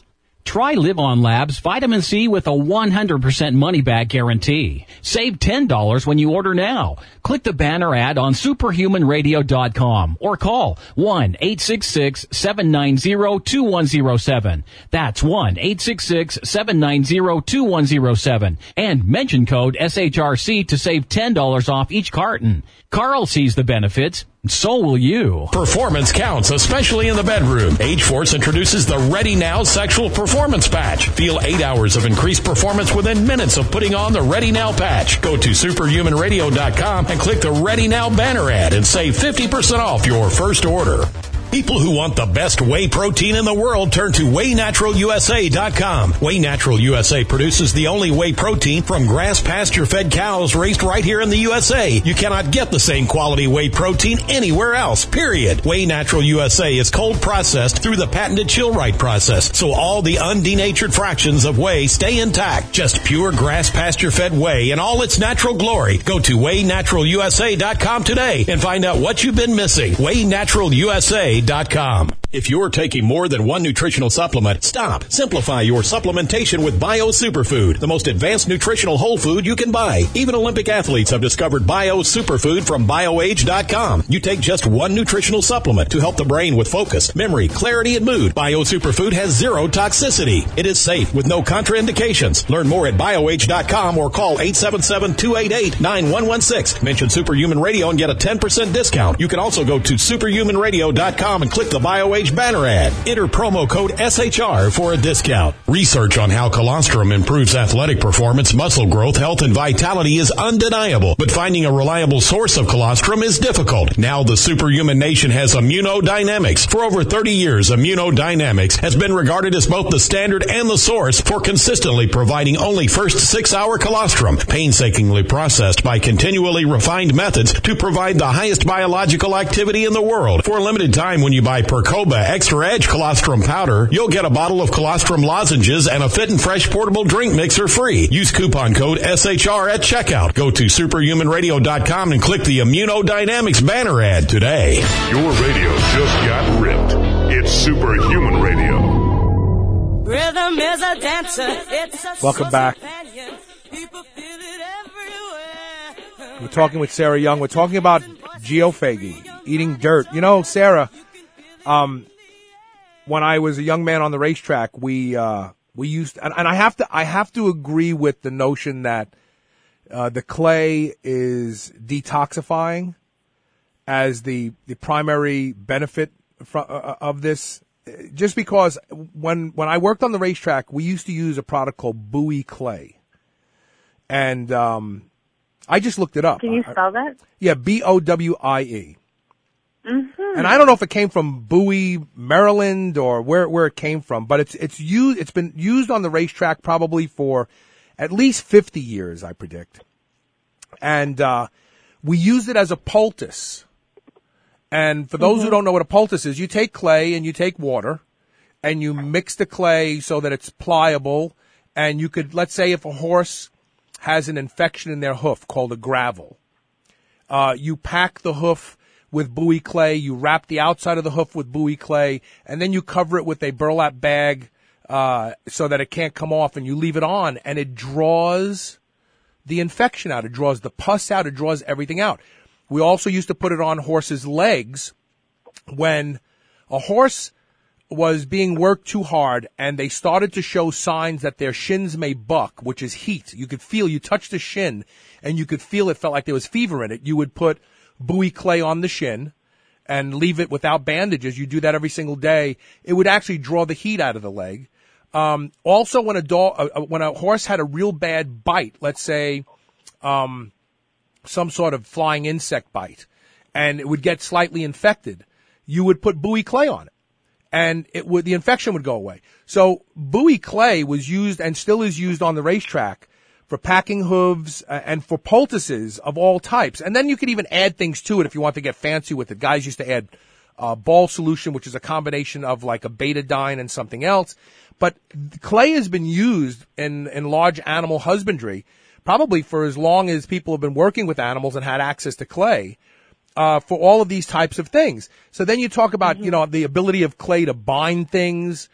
Try Live On Labs Vitamin C with a one hundred percent money-back guarantee. Save ten dollars when you order now. Click the banner ad on superhuman radio dot com or call one eight six six, seven nine zero, two one zero seven. That's one eight six six, seven nine zero, two one zero seven. And mention code S H R C to save ten dollars off each carton. Carl sees the benefits. So will you. Performance counts, especially in the bedroom. Ageforce introduces the Ready Now Sexual Performance Patch. Feel eight hours of increased performance within minutes of putting on the Ready Now patch. Go to superhuman radio dot com and click the Ready Now banner ad and save fifty percent off your first order. People who want the best whey protein in the world turn to whey natural U S A dot com. Whey Natural U S A produces the only whey protein from grass pasture-fed cows raised right here in the U S A. You cannot get the same quality whey protein anywhere else, period. Whey Natural U S A is cold processed through the patented chill-right process, so all the undenatured fractions of whey stay intact. Just pure grass pasture-fed whey in all its natural glory. Go to whey natural U S A dot com today and find out what you've been missing. whey natural U S A dot com. If you're taking more than one nutritional supplement, stop. Simplify your supplementation with Bio Superfood, the most advanced nutritional whole food you can buy. Even Olympic athletes have discovered Bio Superfood from bio age dot com. You take just one nutritional supplement to help the brain with focus, memory, clarity, and mood. Bio Superfood has zero toxicity. It is safe with no contraindications. Learn more at bio age dot com or call eight seven seven, two eight eight, nine one one six. Mention Superhuman Radio and get a ten percent discount. You can also go to superhuman radio dot com and click the BioAge banner ad. Enter promo code S H R for a discount. Research on how colostrum improves athletic performance, muscle growth, health, and vitality is undeniable, but finding a reliable source of colostrum is difficult. Now the Superhuman Nation has Immunodynamics. For over thirty years, Immunodynamics has been regarded as both the standard and the source for consistently providing only first six-hour colostrum, painstakingly processed by continually refined methods to provide the highest biological activity in the world. For a limited time, when you buy Percoba Extra Edge Colostrum Powder, you'll get a bottle of colostrum lozenges and a fit and fresh portable drink mixer free. Use coupon code S H R at checkout. Go to superhuman radio dot com and click the Immunodynamics banner ad today. Your radio just got ripped. It's Superhuman Radio. Rhythm is a dancer. It's a Welcome back. People feel it everywhere. We're talking with Sarah Young. We're talking about geophagy, eating dirt. You know, Sarah, um, when I was a young man on the racetrack, we uh, we used, and, and I have to I have to agree with the notion that uh, the clay is detoxifying as the the primary benefit fr- uh, of this. Just because when when I worked on the racetrack, we used to use a product called Bowie clay, and um, I just looked it up. Can you spell that? Yeah, B O W I E. Mm-hmm. And I don't know if it came from Bowie, Maryland, or where where it came from, but it's it's used. It's been used on the racetrack probably for at least fifty years, I predict. And uh, we used it as a poultice. And for those mm-hmm. who don't know what a poultice is, you take clay and you take water, and you mix the clay so that it's pliable. And you could, let's say, if a horse has an infection in their hoof called a gravel, uh, you pack the hoof with Bowie clay, you wrap the outside of the hoof with Bowie clay, and then you cover it with a burlap bag uh, so that it can't come off, and you leave it on, and it draws the infection out. It draws the pus out. It draws everything out. We also used to put it on horses' legs when a horse was being worked too hard and they started to show signs that their shins may buck, which is heat. You could feel, you touched the shin and you could feel it felt like there was fever in it. You would put Bowie clay on the shin and leave it without bandages. You do that every single day. It would actually draw the heat out of the leg. Um, also, when a dog, uh, when a horse had a real bad bite, let's say, um, some sort of flying insect bite, and it would get slightly infected, you would put Bowie clay on it, and it would, the infection would go away. So Bowie clay was used and still is used on the racetrack for packing hooves uh, and for poultices of all types. And then you could even add things to it if you want to get fancy with it. Guys used to add uh, ball solution, which is a combination of like a betadine and something else. But clay has been used in, in large animal husbandry probably for as long as people have been working with animals and had access to clay, uh, for all of these types of things. So then you talk about, mm-hmm. you know, the ability of clay to bind things.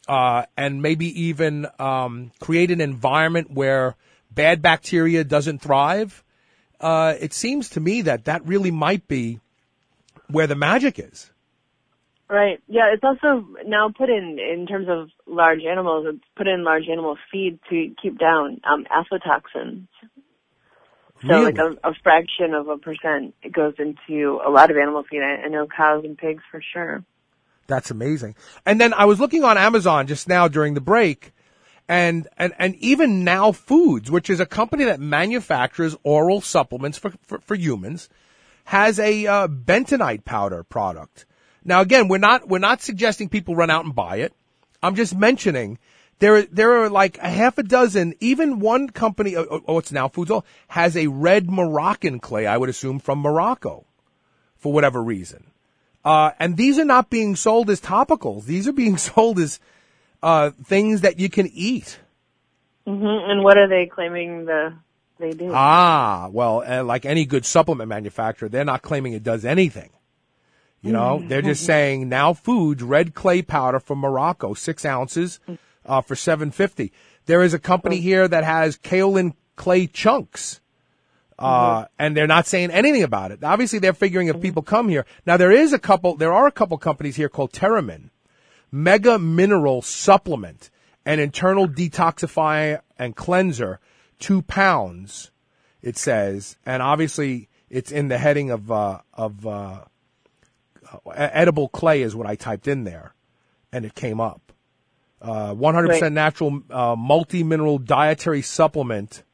uh, and maybe even um, create an environment where bad bacteria doesn't thrive, uh, it seems to me that that really might be where the magic is. Right. Yeah, it's also now put in, in terms of large animals, it's put in large animal feed to keep down um, aflatoxins. So Really? like a, a fraction of a percent it goes into a lot of animal feed. I, I know cows and pigs for sure. That's amazing. And then I was looking on Amazon just now during the break, and, and, and even Now Foods, which is a company that manufactures oral supplements for, for, for humans, has a uh, bentonite powder product. Now, again, we're not we're not suggesting people run out and buy it. I'm just mentioning there there are like a half a dozen. Even one company, oh, oh it's Now Foods, has a red Moroccan clay, I would assume, from Morocco, for whatever reason. Uh, and these are not being sold as topicals. These are being sold as uh, things that you can eat. Mm-hmm. And what are they claiming the they do? Ah, well, uh, like any good supplement manufacturer, they're not claiming it does anything. You know, they're just saying Now Foods red clay powder from Morocco, six ounces, uh, for seven fifty. There is a company here that has kaolin clay chunks, uh, mm-hmm. and they're not saying anything about it. Obviously, they're figuring if people come here. Now, there is a couple, there are a couple companies here called Terramin, Mega Mineral Supplement, an internal detoxifier and cleanser, two pounds, it says, and obviously it's in the heading of, uh, of, uh, edible clay is what I typed in there, and it came up. Uh, one hundred percent right. Natural uh, multi-mineral dietary supplement,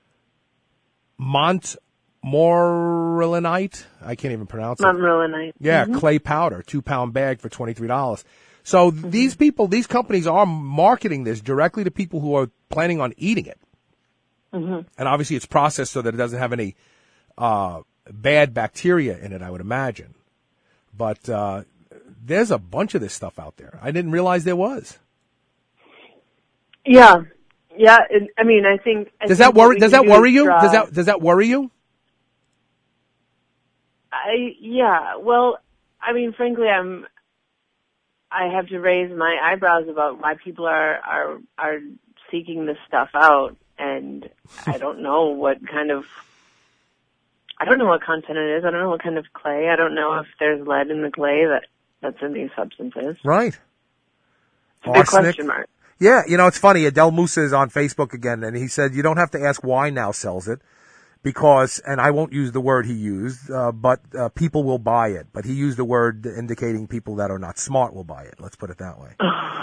Montmorillonite. I can't even pronounce it. Montmorillonite. Yeah, mm-hmm. clay powder, two-pound bag for twenty-three dollars. So mm-hmm. these people, these companies are marketing this directly to people who are planning on eating it. Mm-hmm. And obviously it's processed so that it doesn't have any uh, bad bacteria in it, I would imagine. But uh, there's a bunch of this stuff out there. I didn't realize there was. Yeah, yeah. It, I mean, I think. I does think that worry? Does that do worry you? draw, Does that does that worry you? I yeah. Well, I mean, frankly, I'm. I have to raise my eyebrows about why people are are are seeking this stuff out, and I don't know what kind of. I don't know what content it is. I don't know what kind of clay. I don't know if there's lead in the clay that, that's in these substances. Right. It's a big question mark. Yeah, you know, it's funny. Adele Musa is on Facebook again, and he said you don't have to ask why Now sells it because, and I won't use the word he used, uh, but uh, people will buy it. But he used a word indicating people that are not smart will buy it. Let's put it that way.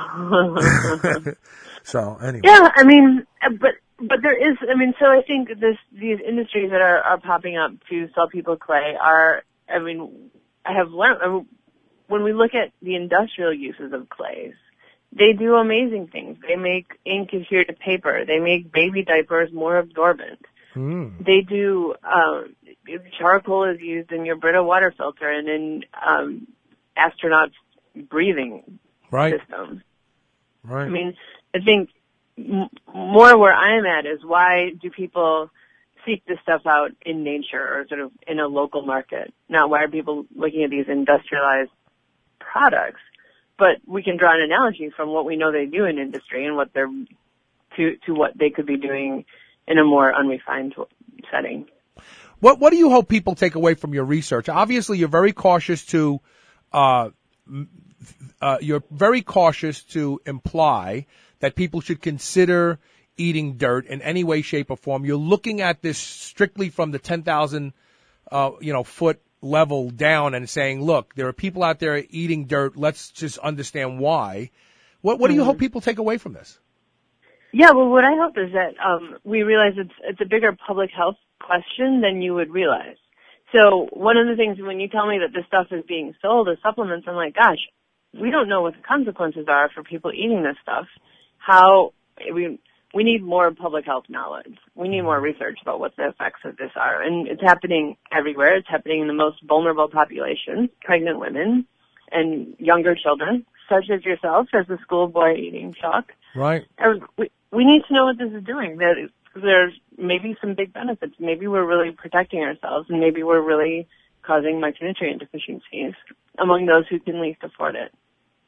So, anyway. Yeah, I mean, but... But there is, I mean, so I think this, these industries that are, are popping up to sell people clay are, I mean, I have learned, I mean, when we look at the industrial uses of clays, they do amazing things. They make ink adhere to paper. They make baby diapers more absorbent. Mm. They do, um, charcoal is used in your Brita water filter and in, um, astronauts' breathing right. systems. Right. I mean, I think, more where I'm at is why do people seek this stuff out in nature or sort of in a local market? Not why are people looking at these industrialized products? But we can draw an analogy from what we know they do in industry and what they're to to what they could be doing in a more unrefined setting. What What do you hope people take away from your research? Obviously, you're very cautious to uh, uh, you're very cautious to imply that people should consider eating dirt in any way, shape, or form. You're looking at this strictly from the ten thousand, uh, you know, foot level down and saying, look, there are people out there eating dirt. Let's just understand why. What, what do you mm-hmm. hope people take away from this? Yeah, well, what I hope is that um, we realize it's it's a bigger public health question than you would realize. So one of the things when you tell me that this stuff is being sold as supplements, I'm like, gosh, we don't know what the consequences are for people eating this stuff. How we we need more public health knowledge. We need more research about what the effects of this are. And it's happening everywhere. It's happening in the most vulnerable populations, pregnant women and younger children, such as yourself, as a schoolboy eating chalk. Right. We, we need to know what this is doing. That there's maybe some big benefits. Maybe we're really protecting ourselves, and maybe we're really causing micronutrient deficiencies among those who can least afford it.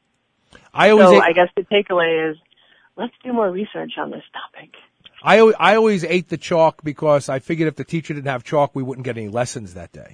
I always so ate, I guess the takeaway is let's do more research on this topic. I, I always ate the chalk because I figured if the teacher didn't have chalk, we wouldn't get any lessons that day.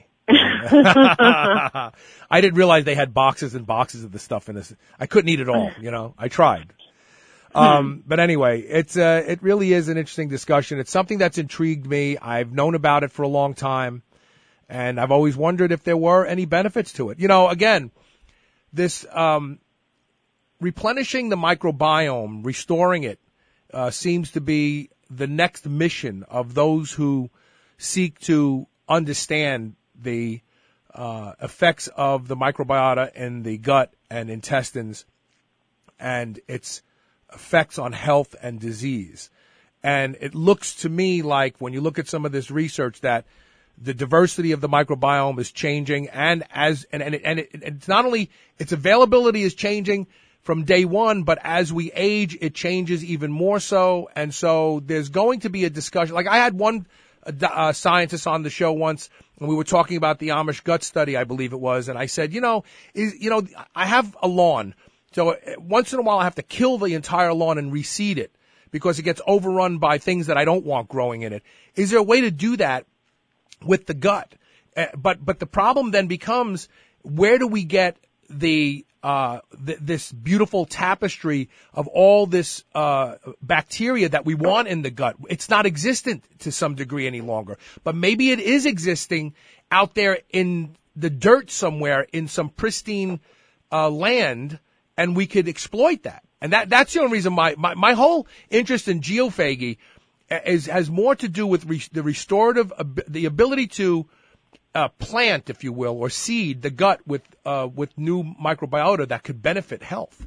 I didn't realize they had boxes and boxes of the stuff in this. I couldn't eat it all, you know. I tried. Um, but anyway, it's uh, it really is an interesting discussion. It's something that's intrigued me. I've known about it for a long time, and I've always wondered if there were any benefits to it. You know, again, this um, replenishing the microbiome, restoring it, uh, seems to be the next mission of those who seek to understand the uh, effects of the microbiota in the gut and intestines and its effects on health and disease. And it looks to me like when you look at some of this research that the diversity of the microbiome is changing, and as and and, it, and it, it's not only its availability is changing from day one, but as we age, it changes even more so. And so there's going to be a discussion. Like I had one uh, scientist on the show once, and we were talking about the Amish gut study, I believe it was, and I said, you know, is you know, I have a lawn. So once in a while I have to kill the entire lawn and reseed it because it gets overrun by things that I don't want growing in it. Is there a way to do that with the gut? Uh, but but the problem then becomes, where do we get the uh th- this beautiful tapestry of all this uh bacteria that we want in the gut? It's not existent to some degree any longer, but maybe it is existing out there in the dirt somewhere in some pristine uh land, and we could exploit that. And that that's the only reason my my, my whole interest in geophagy is has more to do with re- the restorative the ability to Uh, plant, if you will, or seed the gut with uh, with new microbiota that could benefit health.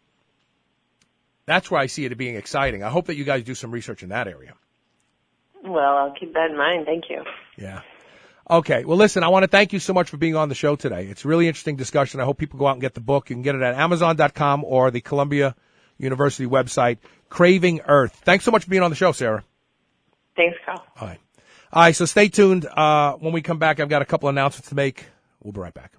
That's where I see it being exciting. I hope that you guys do some research in that area. Well, I'll keep that in mind. Thank you. Yeah. Okay. Well, listen, I want to thank you so much for being on the show today. It's a really interesting discussion. I hope people go out and get the book. You can get it at amazon dot com or the Columbia University website, Craving Earth. Thanks so much for being on the show, Sarah. Thanks, Carl. All right. All right, so stay tuned. Uh, when we come back, I've got a couple announcements to make. We'll be right back.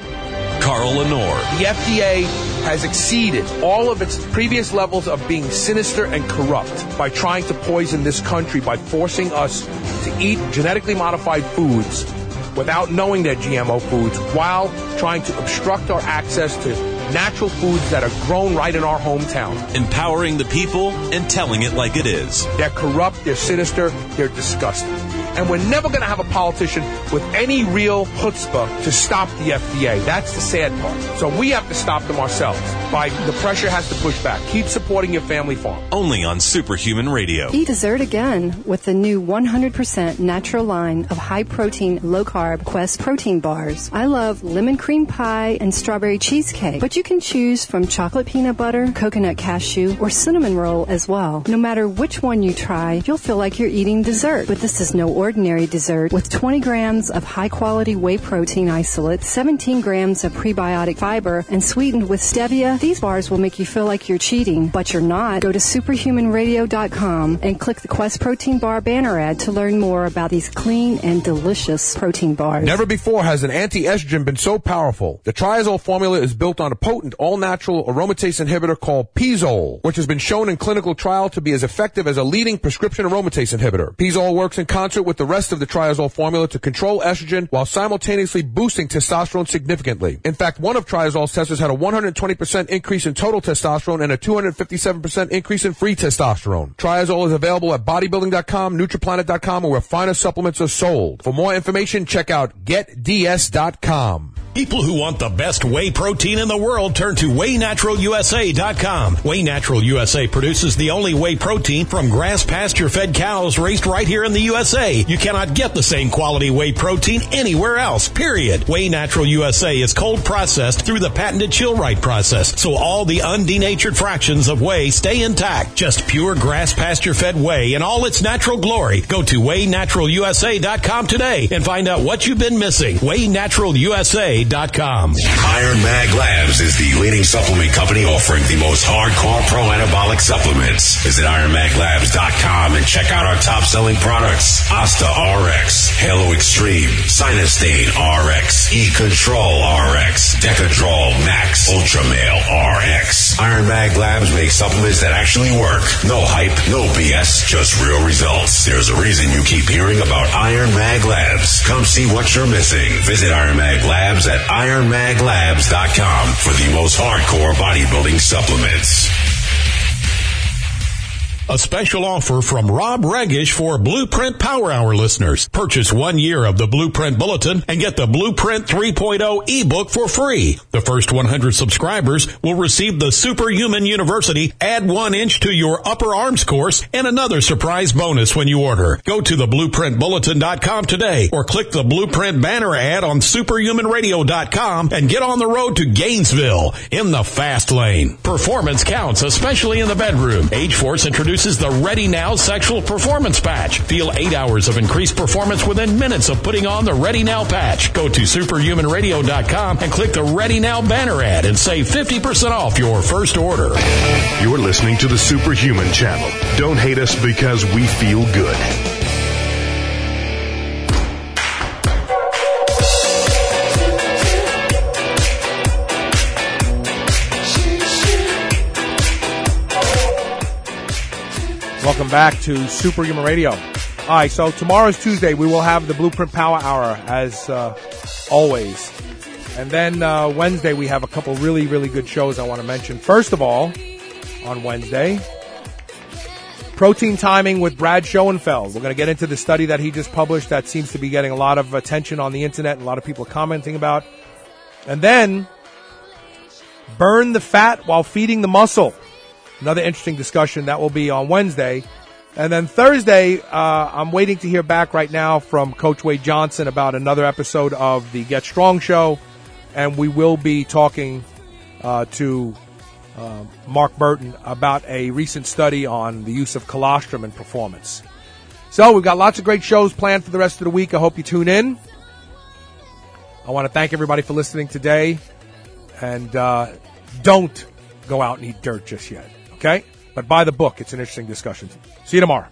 Carl Lenore. The F D A has exceeded all of its previous levels of being sinister and corrupt by trying to poison this country by forcing us to eat genetically modified foods without knowing they're G M O foods, while trying to obstruct our access to natural foods that are grown right in our hometown. Empowering the people and telling it like it is. They're corrupt, they're sinister, they're disgusting. And we're never going to have a politician with any real chutzpah to stop the F D A. That's the sad part. So we have to stop them ourselves. By the pressure has to push back. Keep supporting your family farm. Only on Superhuman Radio. Eat dessert again with the new one hundred percent natural line of high-protein, low-carb Quest protein bars. I love lemon cream pie and strawberry cheesecake, but you can choose from chocolate peanut butter, coconut cashew, or cinnamon roll as well. No matter which one you try, you'll feel like you're eating dessert. But this is no ordinary dessert. With twenty grams of high-quality whey protein isolate, seventeen grams of prebiotic fiber, and sweetened with stevia, these bars will make you feel like you're cheating, but you're not. Go to superhuman radio dot com and click the Quest Protein Bar banner ad to learn more about these clean and delicious protein bars. Never before has an anti-estrogen been so powerful. The Triazole formula is built on a potent, all-natural aromatase inhibitor called Pizole, which has been shown in clinical trial to be as effective as a leading prescription aromatase inhibitor. Pizole works in concert with the rest of the Triazole formula to control estrogen while simultaneously boosting testosterone significantly. In fact, one of Triazole's testers had a one hundred twenty percent increase in total testosterone and a two hundred fifty-seven percent increase in free testosterone. Triazole is available at bodybuilding dot com, nutriplanet dot com, or where finer supplements are sold. For more information, check out get d s dot com. People who want the best whey protein in the world turn to whey natural u s a dot com. Whey Natural U S A produces the only whey protein from grass pasture-fed cows raised right here in the U S A. You cannot get the same quality whey protein anywhere else, period. Whey Natural U S A is cold processed through the patented chill-right process, so all the undenatured fractions of whey stay intact. Just pure grass pasture-fed whey in all its natural glory. Go to whey natural u s a dot com today and find out what you've been missing. whey natural u s a dot com. Iron Mag Labs is the leading supplement company offering the most hardcore pro-anabolic supplements. Visit iron mag labs dot com and check out our top-selling products. Asta R X, Halo Extreme, Sinustane R X, E-Control R X, Decadrol Max, Ultramale R X. Iron Mag Labs make supplements that actually work. No hype, no B S, just real results. There's a reason you keep hearing about Iron Mag Labs. Come see what you're missing. Visit Iron Mag Labs at iron mag labs dot com for the most hardcore bodybuilding supplements. A special offer from Rob Regish for Blueprint Power Hour listeners. Purchase one year of the Blueprint Bulletin and get the Blueprint three point oh ebook for free. The first one hundred subscribers will receive the Superhuman University Add One Inch to Your Upper Arms course and another surprise bonus when you order. Go to the blueprint bulletin dot com today or click the Blueprint banner ad on superhuman radio dot com and get on the road to Gainesville in the fast lane. Performance counts, especially in the bedroom. Age Force introduces the Ready Now Sexual Performance Patch. Feel eight hours of increased performance within minutes of putting on the Ready Now patch. Go to superhuman radio dot com and click the Ready Now banner ad and save fifty percent off your first order. You're listening to the Superhuman Channel. Don't hate us because we feel good. Welcome back to Superhuman Radio. All right, so tomorrow's Tuesday. We will have the Blueprint Power Hour, as uh, always. And then uh, Wednesday, we have a couple really, really good shows I want to mention. First of all, on Wednesday, Protein Timing with Brad Schoenfeld. We're going to get into the study that he just published that seems to be getting a lot of attention on the internet and a lot of people are commenting about. And then, Burn the Fat While Feeding the Muscle. Another interesting discussion. That will be on Wednesday. And then Thursday, uh, I'm waiting to hear back right now from Coach Wade Johnson about another episode of the Get Strong Show. And we will be talking uh, to uh, Mark Burton about a recent study on the use of colostrum in performance. So we've got lots of great shows planned for the rest of the week. I hope you tune in. I want to thank everybody for listening today. And uh, don't go out and eat dirt just yet. Okay? But buy the book. It's an interesting discussion. See you tomorrow.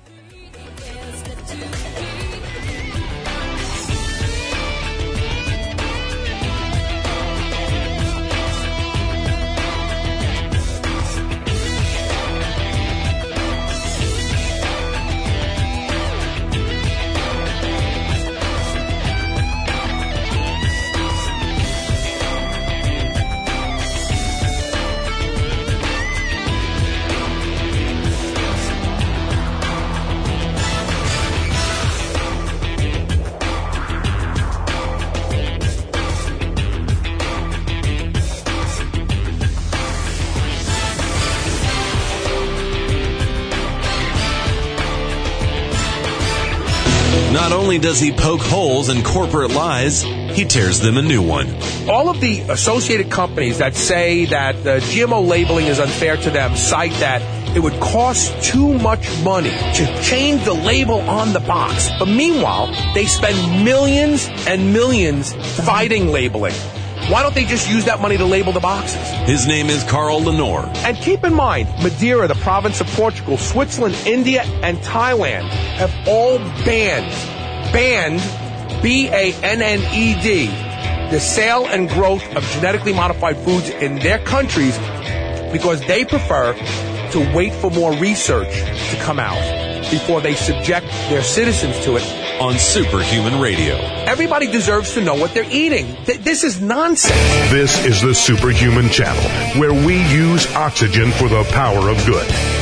Not only does he poke holes in corporate lies, he tears them a new one. All of the associated companies that say that the G M O labeling is unfair to them cite that it would cost too much money to change the label on the box. But meanwhile, they spend millions and millions fighting labeling. Why don't they just use that money to label the boxes? His name is Carl Lenore. And keep in mind, Madeira, the province of Portugal, Switzerland, India, and Thailand have all banned, banned, B A N N E D, the sale and growth of genetically modified foods in their countries because they prefer to wait for more research to come out before they subject their citizens to it. On Superhuman Radio. Everybody deserves to know what they're eating. Th- this is nonsense. This is the Superhuman Channel, where we use oxygen for the power of good.